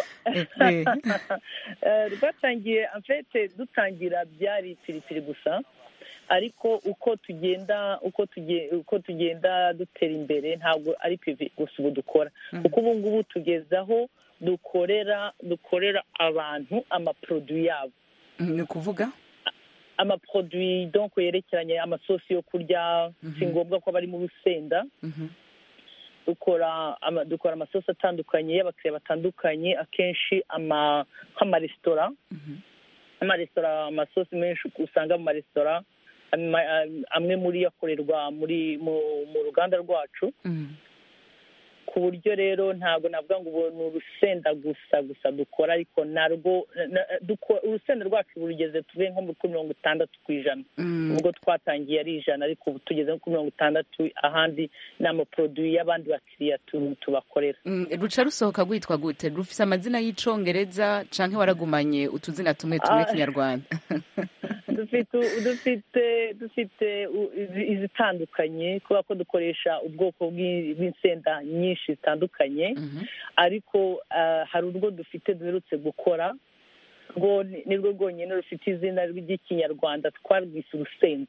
Rwatangiye amfete dutangira byari ipiripiri gusa ariko uko tugenda uko uko tugenda dutera imbere ntabwo ari pivi gusa ubu dukora kuko ubu ngubu tugezaho dukorera dukorera abantu amaproduit yabo. Ni ukuvuga amaproduit donc yerekeranye amasosi yo kurya si ngombwa ko bari mu rusenda dukora dukora amasosi atandukanye y'abakiriya batandukanye akenshi nk'amaresitora amaresitora amasosi menshi usanga mu maresitora amwe muri yakorerwa muri mu ruganda rwacu ku buryo rero ntabwo navuga ngo ubu ni urusenda gusa gusa dukora ariko narwo urusenda rwacu rugeze tuve nko kuri mirongo itandatu ku ijana ubwo twatangiye ari ijana ariko ubu tugeze kuri mirongo itandatu ahandi ni amaproduit y'abandi bakiriya tubakorera. Ruca rusohoka rwitwa gute? Rufise amazina y'icongereza canke waragumanye utuzina tumwe tumwe kinyarwanda? dufite dufite dufite izitandukanye kubera ko dukoresha ubwoko bw'insenda nyinshi zitandukanye ariko hari urwo dufite duherutse gukora ngo nirwo rwonyine rufite izina ry'ikinyarwanda twarwise urusenda.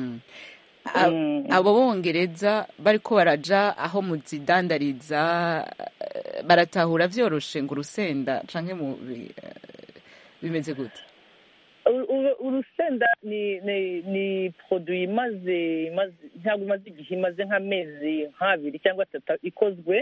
Abo bongereza bariko baraja aho muzidandariza baratahura vyoroshe ngo urusenda canke bimeze gute? Urusenda ni ni ni produit imaze ntabwo imaze igihe imaze nk'amezi nk'abiri cyangwa atatu ikozwe.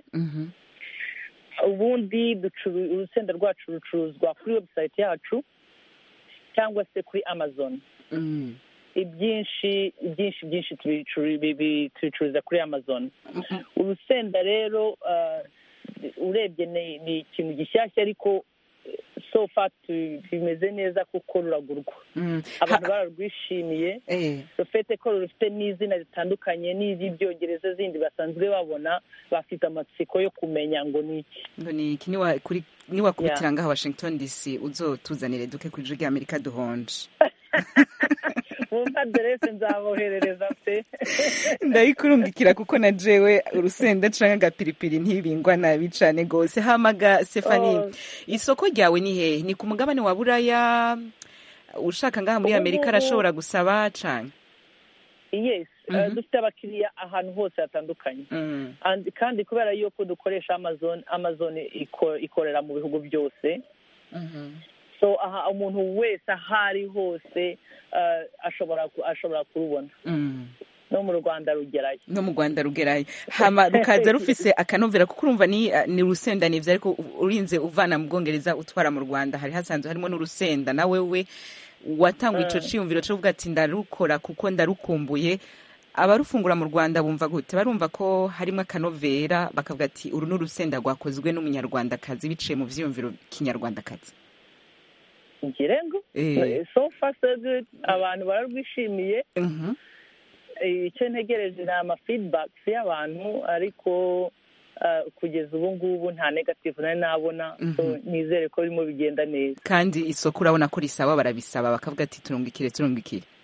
Ubundi urusenda rwacu rucuruzwa kuri website yacu cyangwa se kuri Amazon. ibyinshi byinshi byinshi tubicururiza kuri Amazon. Urusenda rero urebye ni ikintu gishyashya ariko so far bimeze neza kuko ruragurwa abantu bararwishimiye rufite ko rufite n'izina ritandukanye n'iby'ibyongereza zindi basanzwe babona bafite amatsiko yo kumenya ngo ni iki ngo ni iki niwakubitira ngaha Washington D C uzotuzanire duke ku ijwi ry'Amerika duhonje wumva aderese nzaboherereza pe ndayikurungikira kuko na jewe urusenda canke agapiripiri ntibingwa nabi cane gose. Hamaga Stephanie, isoko ryawe ni hehe? Ni ku mugabane wa Buraya? Ushaka ngaha muri Amerika arashobora gusaba cane? Yes, dufite abakiriya ahantu hose hatandukanye kandi kubera yuko dukoresha Amazon Amazon ikorera mu bihugu byose. So aha umuntu wese ahari hose ashobora ashobora kurubona no mu Rwanda rugerayo no mu Rwanda rugerayo hama rukaza rufise akanovera kuko urumva ni ni rusenda nivyo ariko urinze uvana mu Bwongereza utwara mu Rwanda hari hasanzwe harimo n'urusenda nawe we watangwa ico ciyumviro cyo kuvuga ati ndarukora kuko ndarukumbuye. Abarufungura mu Rwanda bumva gute? Barumva ko harimo akanovera bakavuga ati uru n'urusenda rwakozwe n'umunyarwandakazi biciye mu vyiyumviro kinyarwandakazi? Ngirengo so far so good, abantu bararwishimiye. Icyo ntegereje ni ama feedbacks y'abantu ariko kugeza ubu ngubu nta negative nari nabona, nizere ko birimo bigenda neza. Kandi isoko urabona ko risaba barabisaba bakavuga ati turungikire turungikire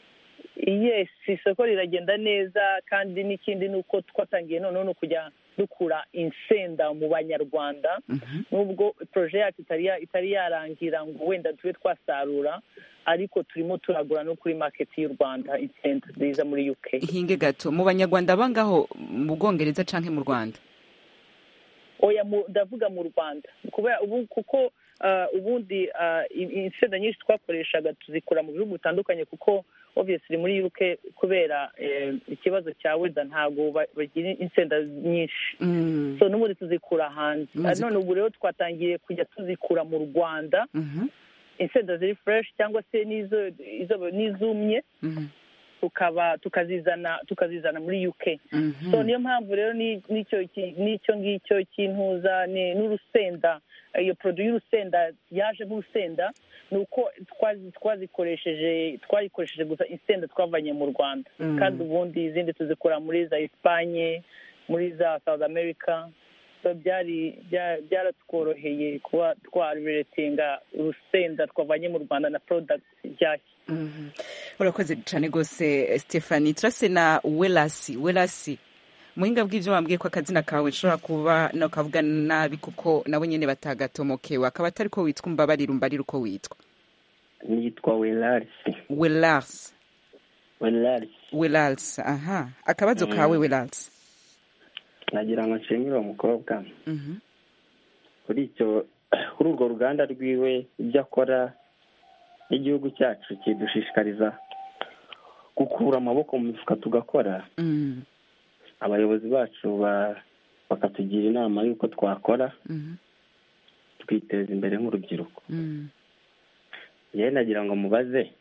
yes isoko riragenda neza kandi n'ikindi ni uko twatangiye noneho no kujya dukura insenda mu banyarwanda nubwo proje yacu itari yarangira ngo wenda tube twasarura ariko turimo turagura no kuri market y'u Rwanda insenda ziza muri U K. Hinge gato mu banyarwanda bangaho mu Bwongereza canke mu Rwanda? Oya ndavuga mu Rwanda kubera ubu kuko ubundi insenda nyinshi twakoreshaga tuzikura mu bihugu bitandukanye kuko obviously muri U K kubera ikibazo cya weda ntago bagira insenda nyinshi so n'ubundi tuzikura hanze none ubu rero twatangiye kujya tuzikura mu Rwanda insenda ziri fresh cyangwa se nizo nizumye tukaba tukazizana tukazizana muri U K. So niyo mpamvu rero nicyo nicyo ngicyo kintuza n'urusenda iyo produit y'urusenda yaje nk'urusenda nuko twazikoresheje twayikoresheje gusa insenda twavanye mu Rwanda kandi ubundi izindi tuzikora muri za Espagne muri za South America so byari byaratworoheye kuba twariretinga urusenda twavanye mu Rwanda na product byashya. Urakoze cyane gose Stephanie. Turase na Welasi Welasi muhinga bw'ivyo wambwiye ko akazina kawe nshobora kuba no kavuga nabi kuko nabo nyene batagatomokewe akaba atari ko witwa umbabarira umbarira uko witwa. Nitwa Welasi. Welasi Welasi Welasi aha akabazo mm. kawe Welasi nagira ngo nshimire uwo mukobwa mhm kuri icyo kuri urwo ruganda rwiwe ibyo akora igihugu cyacu kidushishikariza gukura amaboko mu mifuka tugakora mm. abayobozi bacu bakatugira inama y'uko twakora mm. twiteza imbere nk'urubyiruko mm. yewe nagira ngo mubaze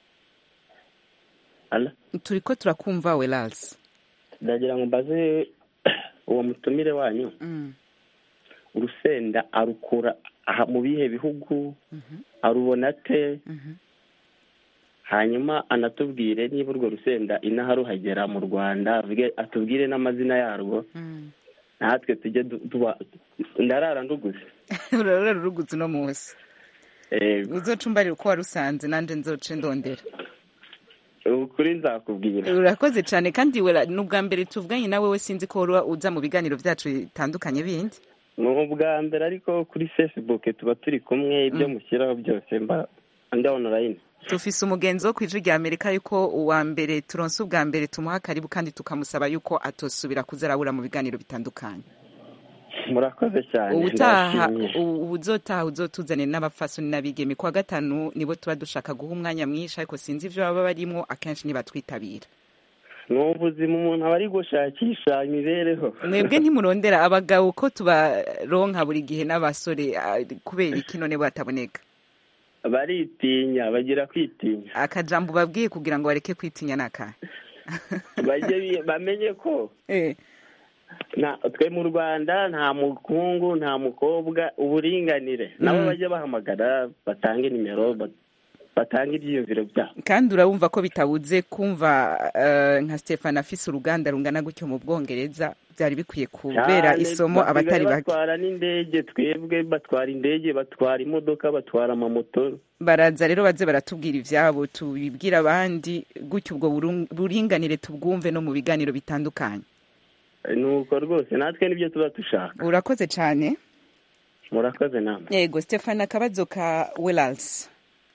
ala turiko turakumva Welasi ndagira ngo mbaze uwo mutumire wanyu mm. urusenda arukura aha mu bihe bihugu mm-hmm. arubona te mm-hmm. hanyuma anatubwire niba urwo rusenda inaha ruhagera mu Rwanda atubwire n'amazina yarwo mm. natwe tujye ndarara nduguze urarara ruguze no munsi eh uzocumbarira uko warusanze nanje nzoce ndondera ukuri nzakubwira. Urakoze cyane kandi wera n'ubwa mbere tuvuganye nawe we sinzi ko uza mu biganiro byacu bitandukanye bindi. N'ubwa mbere ariko kuri Facebook tuba turi kumwe ibyo mm. mushyiraho byose mba andi online. Tufise umugenzo wo kw'ijwi rya Amerika yuko uwa mbere turonse ubwa mbere tumuha karibu kandi tukamusaba yuko atosubira kuzarabura mu biganiro bitandukanye. Murakoze cyane. Utaha uzotaha uzotuzane n'abafasoni nabigeme kwa gatanu nibo tuba dushaka guha umwanya mwinshi ariko sinzi ivyo baba barimo akenshi nibatwitabira. N'ubuzima umuntu abari gushakisha imibereho. Mwebwe ntimurondera abagabo ko tubaronka buri gihe n'abasore kubera iki none bataboneka. Baritinya bagira kwitinya. Akajambo babwiye kugira ngo bareke kwitinya naka. Baje bamenye ko eh na twe mu Rwanda nta mukungu nta mukobwa uburinganire nabo mm. bajye bahamagara batange nimero batange ibyiyumviro byabo kandi urabumva ko bitabuze kumva uh, nka Stefan afise uruganda rungana gutyo mu Bwongereza byari bikwiye kubera isomo abatari bake batwara n'indege twebwe batwara indege batwara imodoka batwara amamoto baraza rero baze baratubwira ivyabo tubibwira abandi gutyo ubwo buringanire tubwumve no mu biganiro bitandukanye. Nuko rwose natwe nibyo tuba dushaka. Urakoze cyane. Murakoze namwe. Yego Stefan akabazo ka Welals.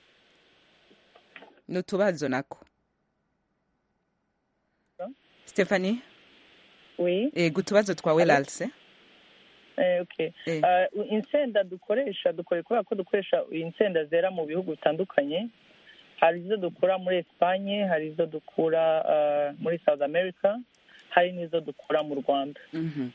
No tubazo nako. Stephanie? Oui. Yego tubazo twa Welals. Eh okay. Eh. Uh, insenda dukoresha dukorera ko dukoresha insenda zera mu bihugu bitandukanye. Hari izo dukura muri Espagne, hari izo dukura uh, muri South America. Hari nizo dukura mu Rwanda. Mhm.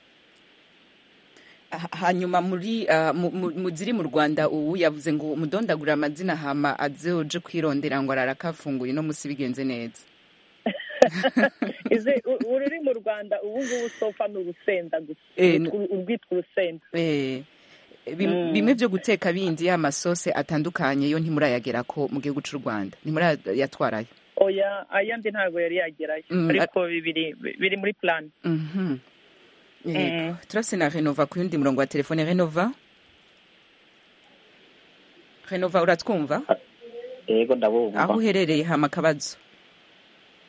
Hanyuma muri uh, muziri mu Rwanda ubu yavuze ngo umudondagura amazina hama azoje kwirondera ngo ararakafunguye no musi bigenze neza. Ize ururi mu Rwanda ubu ngubu sofa n'urusenda gusa. Urwitwa urusenda. Eh bimwe byo guteka bindi ya masose atandukanye yo ntimurayagera ko mu gihugu cy'u Rwanda. Ntimurayatwarayo. Oya ayandi ntago yari yagerayo mm, ariko bibiri biri muri plan. Mhm. Eh turase na Renova ku yundi murongo wa telefone. Renova Renova uratwumva? Yego ndabumva. Aho uherereye hama kabazo.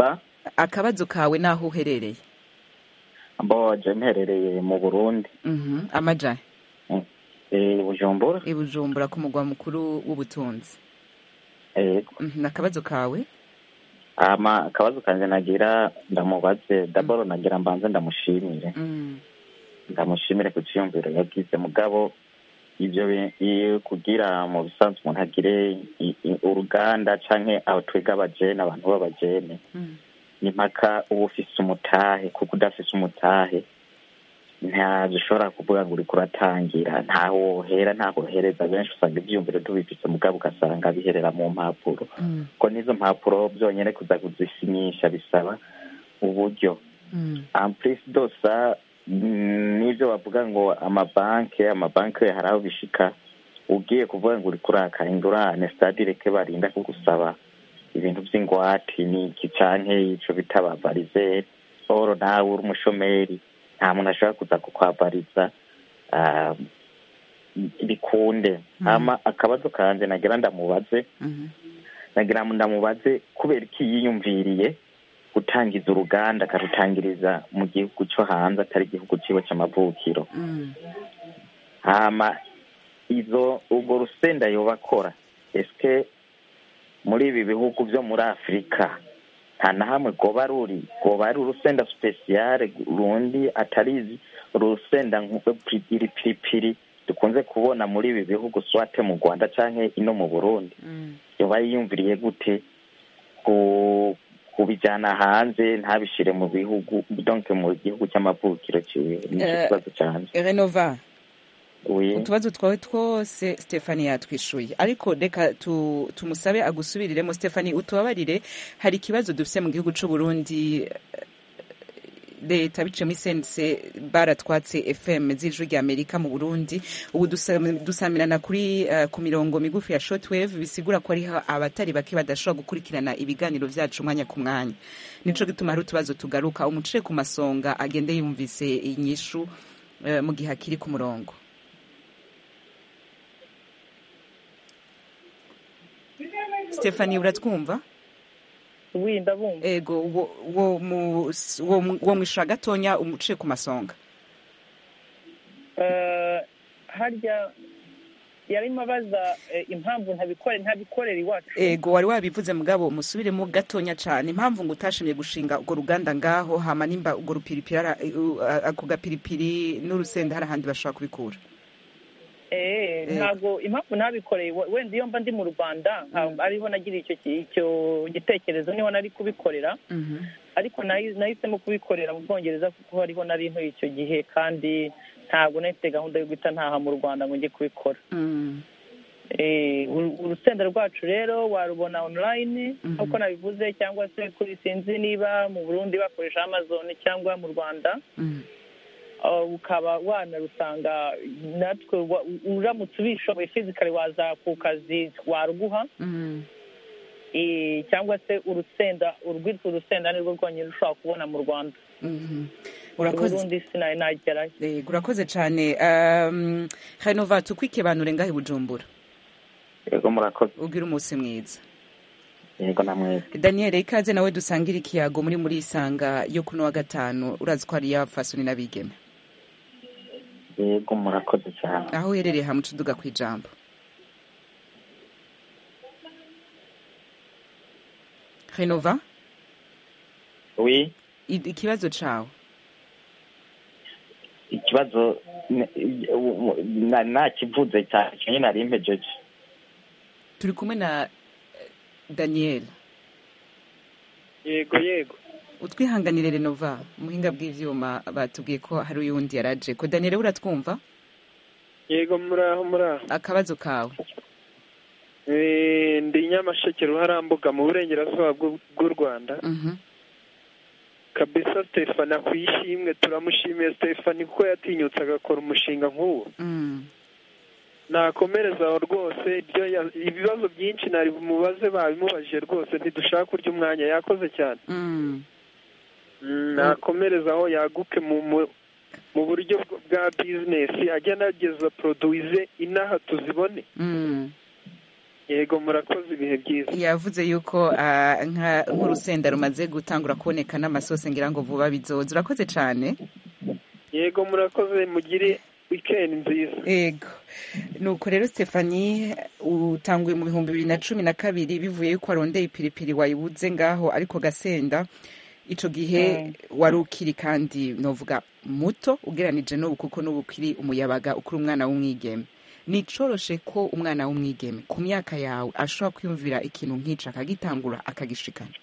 sa akabazo kawe naho uherereye? Mboje mherereye mu Burundi. Mhm. Amaja. Eh Bujumbura. E Bujumbura ku mugwa mukuru w'ubutunzi. Yego. Mhm. Nakabazo kawe? Ama akabazo kanje nagira ndamubaze daboro nagira mbanze ndamushimire. Mhm. Ndamushimire ku cyumviro yagize mugabo ivyo iyo kugira mu bisanzwe umuntu agire uruganda canke aho twiga abajene abantu b'abajene. Mhm. Ni mpaka uba ufise umutahe kuko udafise umutahe nta dushobora kuvuga ngo uri kuratangira ntaho wohera ntaho wohereza. Benshi usanga ivyiyumviro tubifise mugabo ugasanga biherera mu mpapuro ko n'izo mpapuro byonyene kuza kuzisinyisha bisaba uburyo. En plus dosa n'ivyo bavuga ngo amabanke amabanke hari aho bishika ugiye kuvuga ngo uri kuraka ingurane stadire ke barinda kugusaba ibintu by'ingwate n'iki canke ico bitabavarize oro nawe uri umushomeri nta muntu ashobora kuza kukwavariza bikunde. Ama akabazo kanje nagira ndamubaze nagira ndamubaze kubera iki yiyumviriye gutangiza uruganda akarutangiriza mu gihugu cyo hanze atari igihugu ciwe c'amavukiro. Hama izo ubwo rusenda yobakora eske muri ibi bihugu byo muri Afrika nta na hamwe goba ruri goba ari urusenda speciale rundi atarizi urusenda nk'upiri piripiri dukunze kubona muri ibi bihugu swate mu Rwanda canke ino mu Burundi. Yoba yiyumviriye gute ku kubijana hanze ntabishire mu bihugu donc mu gihugu cy'amavukiro ciwe? Ni ikibazo cyane. Renova. Oui. Utubazo twawe twose Stephanie yatwishuye ariko reka tu, tumusabe agusubiriremo. Stephanie utubabarire hari ikibazo dufise mu gihugu c'u Burundi leta bice muri sense baratwatse F M z'ijwi rya Amerika mu Burundi ubu dusamirana kuri uh, ku mirongo migufi ya shortwave bisigura ko ari abatari bake badashobora gukurikirana ibiganiro vyacu umwanya ku mwanya. Nico gituma hari utubazo tugaruka umucire ku masonga agende yumvise inyishu uh, mu gihe akiri ku murongo. Stephanie uratwumva? Oui, ndabumva. Ego wo wo mu wo mwishura gatonya umuciye ku masonga. Eh harya yari mabaza impamvu ntabikore ntabikorera iwacu. Ego wari wabivuze mugabo musubire mu gatonya cyane impamvu ngo utashimye gushinga ugo ruganda ngaho hama nimba ugo rupiripira ako gapiripiri n'urusenda hari handi bashaka kubikura. Eh ntago impamvu nabikoreye wenda iyo mba ndi mu Rwanda ariho nagira icyo icyo gitekerezo niho nari kubikorera. Ariko nahisemo kubikorera mu Bwongereza kuko hariho nari nto icyo gihe kandi ntabwo nahise gahunda yo guhita ntaha mu Rwanda ngo njye kubikora. Eh urusenda rwacu rero warubona online uko nabivuze cyangwa se kuri sinzi niba mu Burundi bakoresha Amazon cyangwa mu Rwanda. Ukaba wanarusanga natwe uramutse ubishoboye physically waza ku kazi waruguha. Cyangwa se urusenda urwitwa urusenda nirwo rwonyine ushobora kubona mu Rwanda. Urakoze. Urundi sinaye nagerayo. Eh urakoze cyane. Um Renova tukwike bantu rengahe Bujumbura. Yego murakoze. Ugira umunsi mwiza. Yego namwe. Daniel ikaze nawe dusangira ikiyago muri muri isanga yo kuno wa gatanu urazi ko ari yafasoni nabigeme. Yego murakoze cyane. Aho uherereye hamwe tuduga kwijambo. Renova? Oui. Ikibazo cawe. Ikibazo na na kivuze cyane cyane nari impejeje. Turi kumwe na Daniel. Yego yego. Utwihanganire Renova muhinga bw'ivyuma batubwiye ko hari uyundi yaraje ko. Daniel uratwumva? Yego muraho muraho. Akabazo kawe. Eh ndi Nyamasheke Ruharambuga mu burengerazuba bw'u Rwanda. Mhm. Kabisa Stephanie kwishimwe turamushimiye Stephanie kuko yatinyutse agakora umushinga nk'uwo. Mhm. Nakomereza rwose ibyo ibibazo byinshi nari mubaze babimubaje rwose ntidushaka kurya umwanya yakoze cyane. Mhm. Nakomereza aho yaguke mu mu buryo bwa business ajya nageza produise inaha tuzibone. Mhm. yego murakoze ibihe byiza. yavuze yuko ah, nka- nk'urusenda rumaze gutangura kuboneka n'amasose ngira ngo vuba bizoza. Urakoze cyane. Yego murakoze, mugire weekend nziza. Ego. Nuko rero Stephanie utanguye mu bihumbi bibiri na cumi na kabiri bivuye yuko warondeye ipiripiri wayibuze ngaho ariko gasenda ico gihe wari ukiri kandi novuga muto ugeranije n'ubu kuko n'ubu ukiri umuyabaga ukuri umwana w'umwigeme. Nicoroshe ko umwana w'umwigeme ku myaka yawe ashobora kwiyumvira ikintu nk'ico akagitangura akagishikana.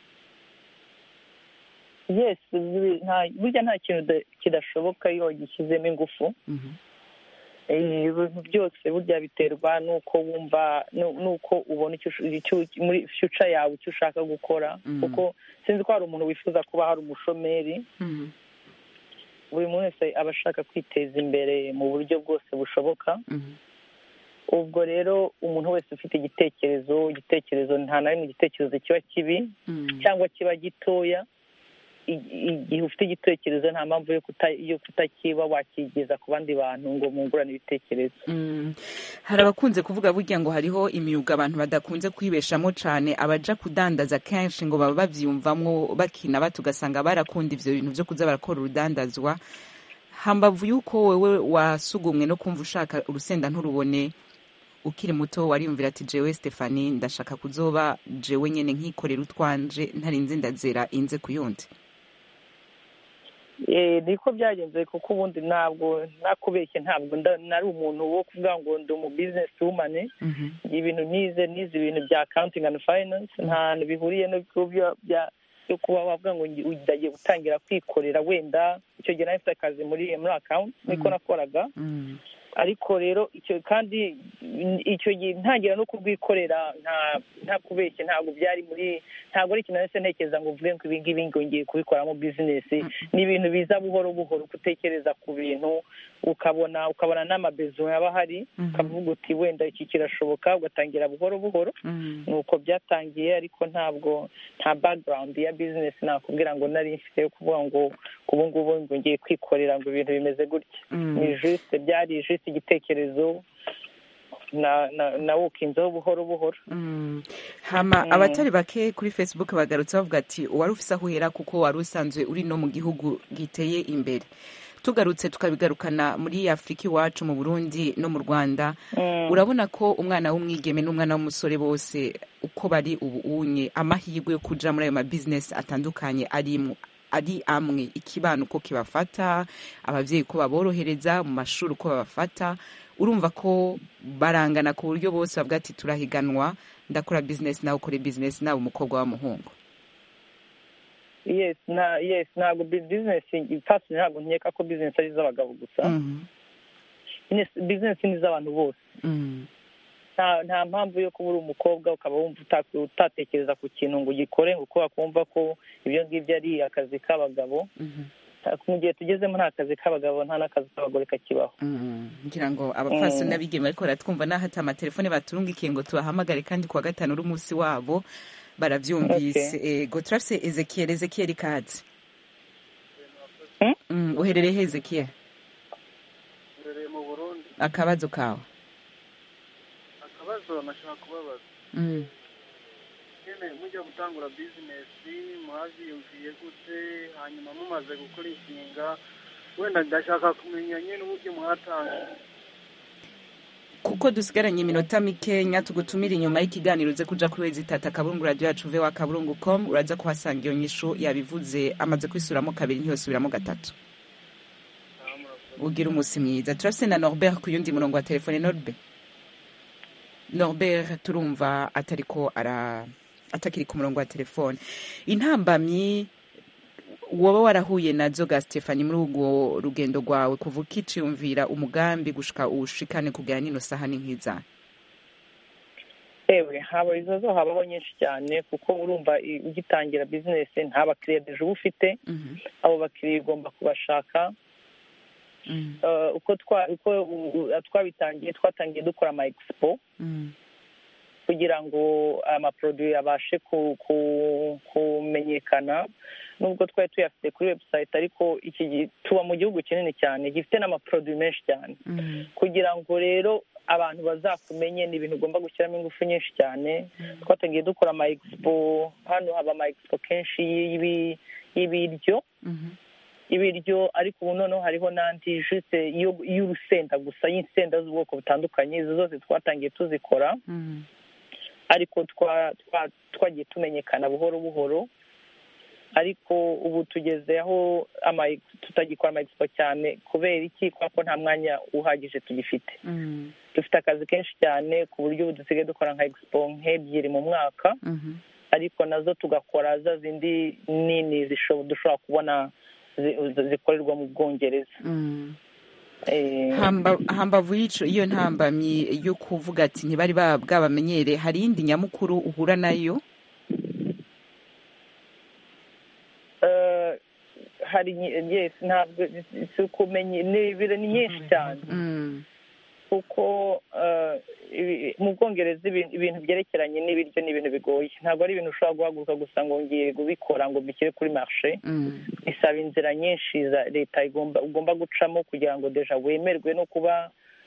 yes nta burya nta kintu da- kidashoboka iyo wagishyizemo ingufu. Eh, ibintu byose burya biterwa n'uko wumva nu- n'uko ubona icyo usho- icyo- muri future yawe icyo ushaka gukora. Mhm. kuko sinzi ko hari umuntu wifuza kuba hari umushomeri. buri muntu wese aba ashaka kwiteza imbere mu buryo bwose bushoboka. ubwo rero umuntu wese ufite igitekerezo igitekerezo nta na rimwe igitekerezo kiba kibi cyangwa kiba gitoya. I- igihe ufite igitekerezo nta mpamvu yo kuta- yo kutakiba wakigeza ku bandi bantu ngo mungurane ibitekerezo. Mm. Hari abakunze kuvuga burya ngo hariho imyuga abantu badakunze kwibeshamo cyane abaja kudandaza kenshi ngo baba bavyumvamwo bakina bato ugasanga barakunda ivyo bintu vyo kuza barakora urudandazwa. Hambavu yuko wewe wasugumwe no kumva ushaka urusenda nturubone ukiri muto wariyumvira ati jewe Stephanie ndashaka kuzoba jewe nyene nkikorera utwanje ntarinze ndazera inze kuyundi. Eh, niko byagenze kuko ubundi ntabwo nakubeshye ntabwo nda- nari umuntu wo kuvuga ngo ndi umu business woman. ibintu nize nize ibintu bya accounting and finance nta hantu bihuriye no kubyo bya yo kuba wavuga ngo ngi- ugiye gutangira kwikorera. wenda icyo gihe nari mfite akazi muri muri account niko nakoraga. ariko rero icyo kandi icyo gihe ntangira no kurwikorera nta nta kubeshye ntabwo byari muri ntabwo ari ikintu nahise ntekereza ngo uvuge ngo ibi ngibi ngiye kubikoramo business. ni ibintu biza buhoro buhoro kutekereza ku bintu ukabona ukabona n'amabezo yaba ahari ukavuga uti wenda iki kirashoboka ugatangira buhoro buhoro. nuko byatangiye ariko ntabwo nta background ya business nakubwira ngo nari mfite yo kuvuga ngo ubu ngubu ngo ngiye kwikorera ngo ibintu bimeze gutya. ni juste byari juste igitekerezo na na na wokinzeho buhoro buhoro. Hama abatari bake kuri Facebook bagarutse bavuga ati wari ufise aho uhera kuko wari usanzwe uri no mu gihugu giteye imbere. Tugarutse tukabigarukana muri Afrika iwacu mu Burundi no mu Rwanda. Urabona ko umwana w'umwigeme n'umwana w'umusore bose uko bari ubu unye amahirwe yo kuja muri ayo ma business atandukanye arimwo ari amwe ikibano uko kibafata abavyeyi ko baborohereza mu mashuri uko babafata. Urumva ko barangana ku buryo bose bavuga ati turahiganwa ndakora business nawe ukore business nawe umukobwa w'umuhungu. yes na yes ntabwo business fashion ntabwo nkeka ko business ari iz'abagabo gusa. business ni iz'abantu bose. nta nta mpamvu yo kuba uri umukobwa ukaba wumva uta- utatekereza ku kintu ngo ugikore ngo kuba kumva ko ibyo ngibyo ari akazi k'abagabo. mu gihe tugezemo nta kazi k'abagabo nta n'akazi k'abagore kakibaho. ngira ngo abapfasoni n'abigeme ariko baratwumva naho ata amatelefone baturungikiye ngo tubahamagare kandi kuwa gatanu uri umunsi wabo baravyumvise. ego turafise Ezekiel Ezekiel ikaze. Mm, uherereye he Ezekiel? Uherereye mu Burundi. Akabazo kawe. Akabazo nashaka kubabaza. Mm. Nyene mujya gutangura business muhavyiyumviye gute hanyuma mumaze gukora inshinga wenda ndashaka kumenya nyene uburyo muhatanga. Kuko dusigaranye iminota mikenya tugutumira inyuma y'ikiganiro uze kuja kuri wezi tata kaburungu radio yacu v wa kaburungu com uraza kuhasanga iyo nyishu yabivuze amaze kwisuramo kabiri ntiyosubiramo gatatu. Ugira umunsi mwiza. Turafise na Norbert ku yundi murongo wa telefone. Norbert Norbert turumva atariko ara atakiri ku murongo wa telefone. Intambamyi woba warahuye nazo ga Stephanie muri ubwo rugendo rwawe kuva ukiciyumvira umugambi gushika ushikane kugera nino sahani nkiza? ewe haba izo zo habaho nyinshi cyane kuko urumva ugitangira business nta bakiriya deje uba ufite. abo bakiriya ugomba kubashaka. uko twabitangiye twatangiye dukora ama expo kugira ngo amaproduit abashe kumenyekana. nubwo twari tuyafite kuri website ariko iki tuba mu gihugu kinini cyane gifite n'amaproduit menshi cyane kugira ngo rero abantu bazakumenye ni ibintu ugomba gushyiramo ingufu nyinshi cyane. Twatangiye dukora ama expo, hano haba ama expo kenshi y'ibiryo ibiryo ariko ubu noneho hariho n'andi juste y'urusenda gusa, y'insenda z'ubwoko butandukanye. Izo zose twatangiye tuzikora ariko twagiye tumenyekana buhoro buhoro, ariko ubu tugeze aho tutagikora ama expo cyane. Kubera iki? Kubera ko nta mwanya uhagije tugifite. Dufite akazi kenshi cyane ku buryo ubu dusigaye dukora nka expo nk'ebyiri mu mwaka, ariko nazo tugakora za zindi nini dushobora kubona zikorerwa mu Bwongereza. hambavu y'ico iyo ntambamyi yo kuvuga ati ntibari bwabamenyere, hari iyindi nyamukuru uhura nayo? Hari yes, ntabwo kumenye ni nyinshi cyane kuko mu Bwongereza ibintu byerekeranye n'ibiryo ni ibintu bigoye. Ntabwo ari ibintu ushobora guhaguruka gusa ngo ngiye kubikora ngo mbishyire kuri marché. Bisaba inzira nyinshi za leta ugomba gucamo kugira ngo deja wemerwe no kuba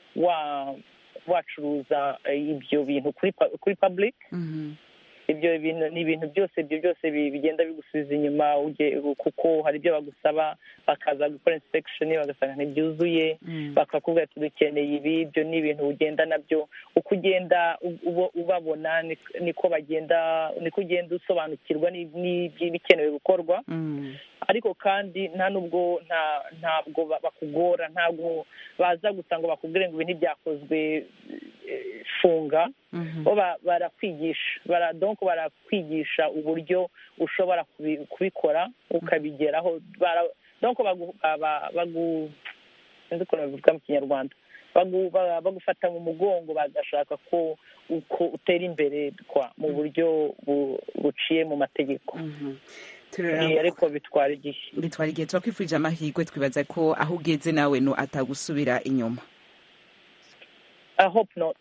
wacuruza ibyo bintu kuri public. Ibyo bintu ni ibintu byose ibyo byose bigenda bigusubiza inyuma, kuko hari ibyo bagusaba bakaza gukora inspection bagasanga ntibyuzuye, bakakubwira ati dukeneye ibi. Ibyo ni ibintu ugenda nabyo, uko ugenda ubabona niko bagenda niko ugenda usobanukirwa n'ibikenewe gukorwa. Ariko kandi nta nubwo ntabwo bakugora, ntabwo baza gusa ngo bakubwire ngo ibi ntibyakozwe funga. Barakwigisha donc barakwigisha uburyo ushobora kubikora ukabigeraho. Donc bagu sinzi ukuntu babivuga mu Kinyarwanda, bagufata mu mugongo, bagashaka ko uko utera imbere mu buryo buciye mu mategeko. Ariko bitwara igihe bitwara igihe twakwifurije amahirwe, twibaza ko aho ugeze nawe no atagusubira inyuma. I hope not.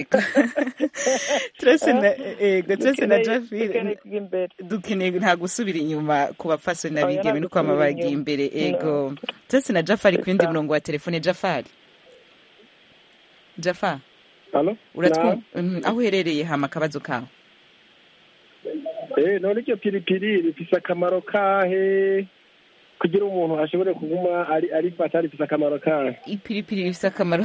Trese na ego trese na Jafire dukeneye nta gusubira inyuma ku bafasoni nabigeme no kwama bagiye imbere. Ego Trese na Jafari ku yindi murongo wa telefone. Jafari Jafa Allo uratwa aho uherereye hama akabazo kawe? Eh none cyo piripiri rifise akamaro kahe kugira umuntu ashobore kuguma ari ari fata rifise akamaro kahe? Ipiripiri rifise akamaro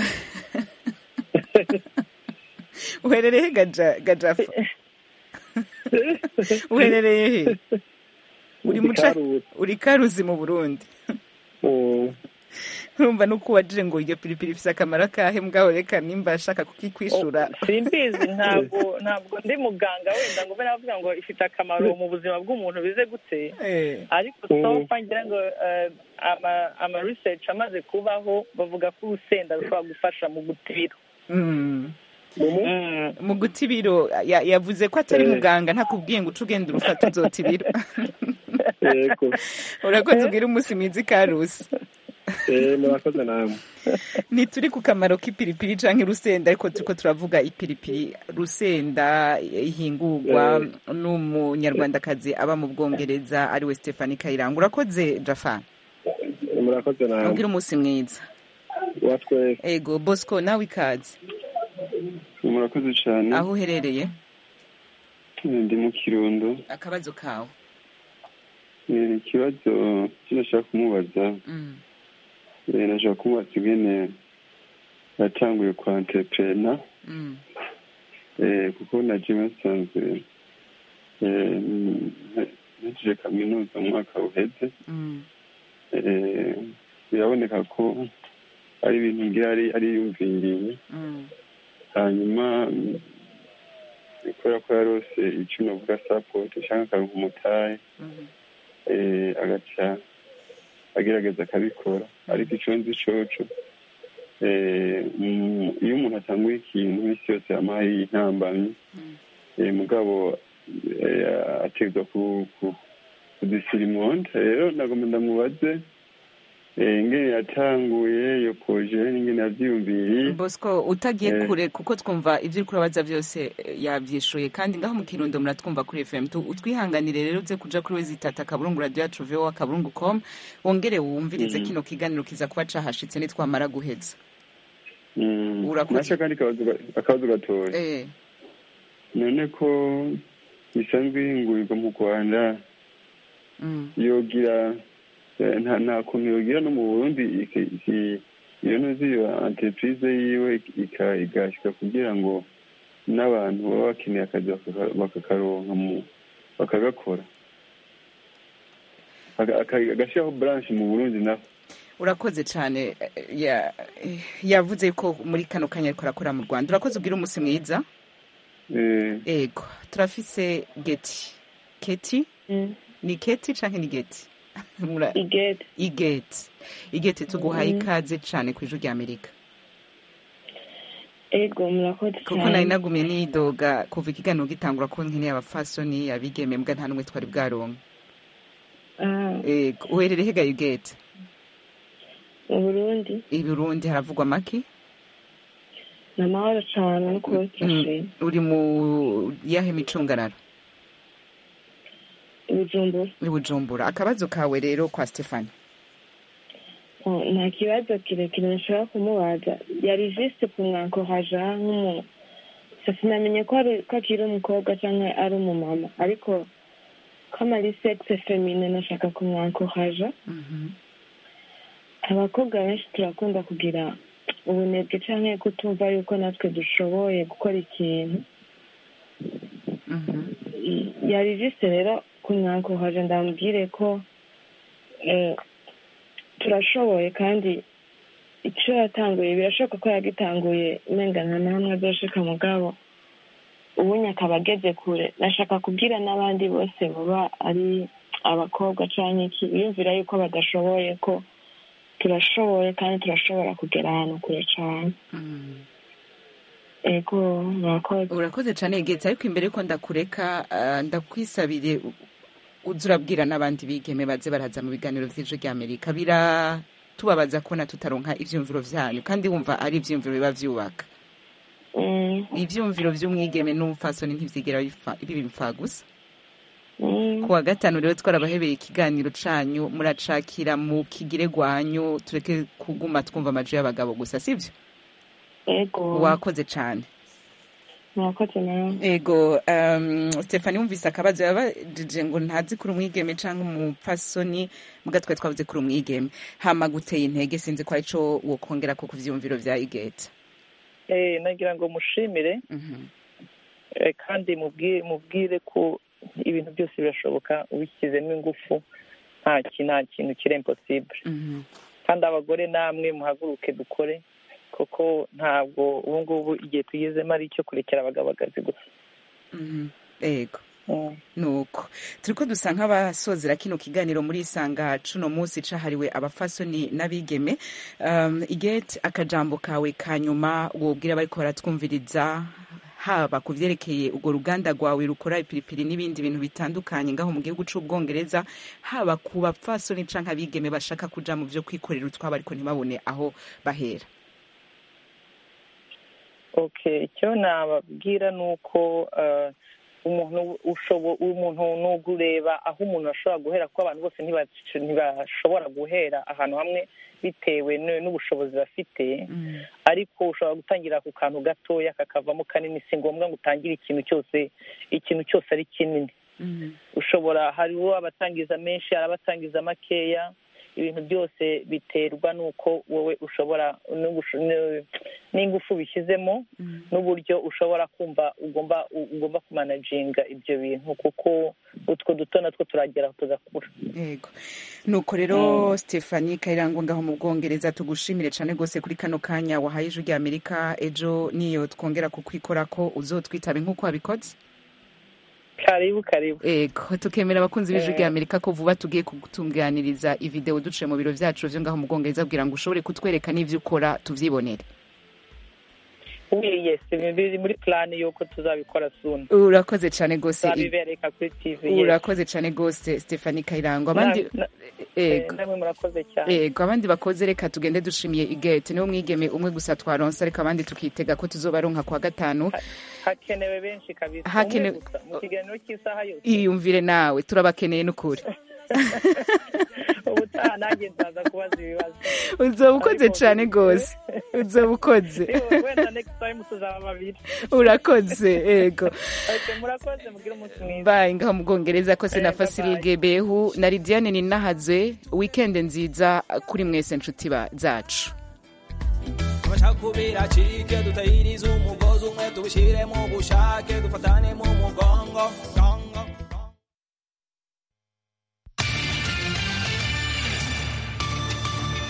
uherereye gaja gajafa uherereye he? Uri muca uri Karuzi mu Burundi? Urumva nuko wajije ngo iyo piripiri ifise akamaro kahe? Mugabo reka nimba ashaka kukikwishura simbizi. Ntabwo ntabwo ndi muganga wenda ngo baravuga ngo ifite akamaro mu buzima bw'umuntu bize gute, ariko sofa ngira ngo ama ama research amaze kubaho bavuga ko urusenda rushobora gufasha mu gutibiro. Mu gutibiro yavuze ko atari muganga, ntakubwiye ngo ucugenda urufata uzotibiro. Urakoze ugira umunsi mwiza Karusi. Eh murakoze namwe. Ni turi ku kamaro k'ipiripiri canke rusenda, ariko turiko turavuga ipiripiri rusenda ihingurwa n'umunyarwandakazi aba mu Bwongereza ari we Stephanie Kayiranga. Urakoze Jafa. Murakoze namwe. Ugira umunsi mwiza. Watwe. Ego Bosco nawe ikaze. Murakoze cyane. Aho uherereye? Ndi mu Kirundo. Akabazo kawe? Ni ikibazo kinashaka kumubaza. Eh nashaka kumubaza ingene yatanguye kwa entrepreneur. Eh kuko naje nsanzwe eh nje kaminuza mu mwaka uheze. Eh biraboneka ko ari ibintu ngira ari ari yumviriye. Hanyuma ikora ko yarose icuno bwa support cyangwa karuka umutaye eh agaca agerageza akabikora, ariko icyo nzi coco eh iyo umuntu atanguye ikintu isi yose amaye intambamye eh mugabo ategwa ku kudisirimonde. Rero nagomba ndamubaze ingene yatanguye iyo projet n'ingene yavyumviriye. Bosco utagiye kure kuko twumva ivyo uriko urabaza byose yavyishuye, kandi ngaho mu Kirundo muratwumva kuri F M. Utwihanganire rero uze kuja kuri wezitata kaburungu radio yacu V O A kaburungu com wongere wumvirize kino kiganiro kiza kuba cahashitse nitwamara guheza. nasha kandi akabazo gatoya none ko bisanzwe bihingurirwa mu rwanda yogira nta kuntu yogira no mu burundi iyo ntuzi iyo entreprise yiwe igashyika kugira ngo n'abantu baba bakeneye akazi bakakaronka bakagakora agashyiraho branche mu burundi naho. Urakoze cyane yavuze ko muri kano kanya ariko arakora mu Rwanda. Urakoze ubwira umunsi mwiza. Ego turafise Geti Keti ni Keti canke ni Geti Igeti Igeti Igeti tuguhaye ikaze cyane ku ijwi rya Amerika. Ego murakoze cyane kuko nari nagumiye nidoga kuva ikiganiro gitangura ko nkeneye abafasoni abigeme mbwa nta numwe twari bwaronka. Ego uherere hega Igeti mu Burundi. I Burundi haravugwa maki? Namahoro cyane no kubakishe. Uri mu yahe micungararo? Bujumbura. Bujumbura. Akabazo kawe rero kwa Stefani. Oh, nta kibazo kirekire nshobora kumubaza. Yari juste kumwankoraja nk'umu sinamenye ko ari ko akiri umukobwa cyangwa ari umumama ariko kama ari sexe féminin nashaka kumwankoraja. Mhm. Abakobwa benshi turakunda kugira ubunebwe cyangwa kutumva yuko natwe dushoboye gukora ikintu. Yari juste rero kumwankoraja ndamubwire ko turashoboye kandi icyo yatanguye birashoboka ko yagitanguye mengana namwe azoshika mugabo ubunya akaba ageze kure. Nashaka kubwira n'abandi bose baba ari abakobwa cyangwa iki biyumvira yuko badashoboye ko turashoboye kandi turashobora kugera ahantu kure cyane. Ego murakoze. Urakoze cyane Getse ariko imbere yuko ndakureka ndakwisabire uzurabwira n'abandi bigeme baze baraza mu biganiro vy'ijwi rya Amerika. Bira tubabaza ko na tutaronka ivyumviro vyanyu kandi wumva ari ivyumviro biba vyubaka. Mm. Ivyumviro vy'umwigeme n'umfasoni ntivyigera bibimfa gusa. Mm. Kuwa gatanu rero twarabahebeye ikiganiro canyu muracakira mu kigire gwanyu tureke kuguma twumva amajwi y'abagabo gusa sivyo? Ego. Wakoze cyane. Mwakoze nawe. Ego um, Stefani wumvise akabazo yabajije ngo ntazi kuri umwigeme canke umupfasoni mugatwe twavuze kuri umwigeme hama guteye intege sinzi ko arico wokongera ko kuvyumviro vya Igeta. Eh nagira ngo mushimire. Mhm. Mm eh, kandi mubwire mubwire ko ibintu byose birashoboka ubikizemo ingufu nta kintu kintu kire impossible. Mhm. Mm kandi abagore namwe muhaguruke dukore koko ntabwo ubu ngubu igihe tugezemo ari icyo kurekera abagabagazi gusa. Mhm. Ego. Mm. Nuko turiko dusa nk'abasozera kino kiganiro muri isanga cuno munsi cahariwe abafasoni n'abigeme. Um, Igete akajambo kawe kanyuma wobwira bariko baratwumviriza haba kuvyerekeye ugo ruganda rwawe rukora ipiripiri n'ibindi bintu bitandukanye ngaho mu gihugu c'Ubwongereza haba ku bafasoni canke abigeme bashaka kuja mu vyo kwikorera utwabo ariko ntibabone aho bahera. Okay, icyo nababwira nuko uh, umuntu ushobo umuntu nugureba aho umuntu ashobora guhera ko abantu bose ntibashobora guhera ahantu hamwe bitewe n'ubushobozi bafite. Mm. Ariko ushobora gutangira ku kantu gatoya kakavamo kanini si ngombwa ngo utangire ikintu cyose ikintu cyose ari kinini. Mm. Ushobora hariho abatangiza menshi arabatangiza makeya ibintu byose biterwa nuko wowe ushobora n'ingufu bishyizemo. Mm. N'uburyo ushobora kumva ugomba ugomba kumanaginga ibyo bintu kuko utwo duto natwo turagera tugakura. Yego nuko rero mm. Stefani Kairango ngaho mu Bwongereza tugushimire cyane gose kuri kano kanya wahaye ijwi rya Amerika ejo niyo twongera kukwikora ko uzotwitabe nkuko wabikoze. Karibu karibu. Ego tukemera abakunzi b'ijwi rya Amerika ko vuba tugiye kugutunganiriza ivideo duce mu biro vyacu vyo ngaho mu Bwongereza kugira ngo ushobore kutwereka n'ivyo ukora tuvyibonere. Oui, yes, biri muri plan yuko tuzabikora soon. Urakoze cyane gose. Tuzabibereka kuri T V. Yes. Urakoze cyane gose Stefani Kairango. Abandi ego. Namwe murakoze cyane. Ego abandi bakoze reka tugende dushimiye Igete niwo mwigeme umwe gusa twaronsa reka abandi tukitega ko tuzobaronka kwa gatanu. Ha, hakenewe benshi kabisa. Hakenewe mu kiganiro cy'isaha yose. Iyumvire nawe turabakeneye n'ukuri. ubutaha nanjye nzaza kubaza ibibazo uzoba ukoze cyane rwose uzoba ukoze wenda next time tuzaba babiri urakoze ego murakoze mugire umunsi mwiza bye ngaho mu Bwongereza ko se na Fasirige Behu na Lidiane Ninahazwe weekend nziza kuri mwese nshuti zacu abashakubira cike dutayiriza umugozi umwe tubishire mu bushake dufatane mu mugongo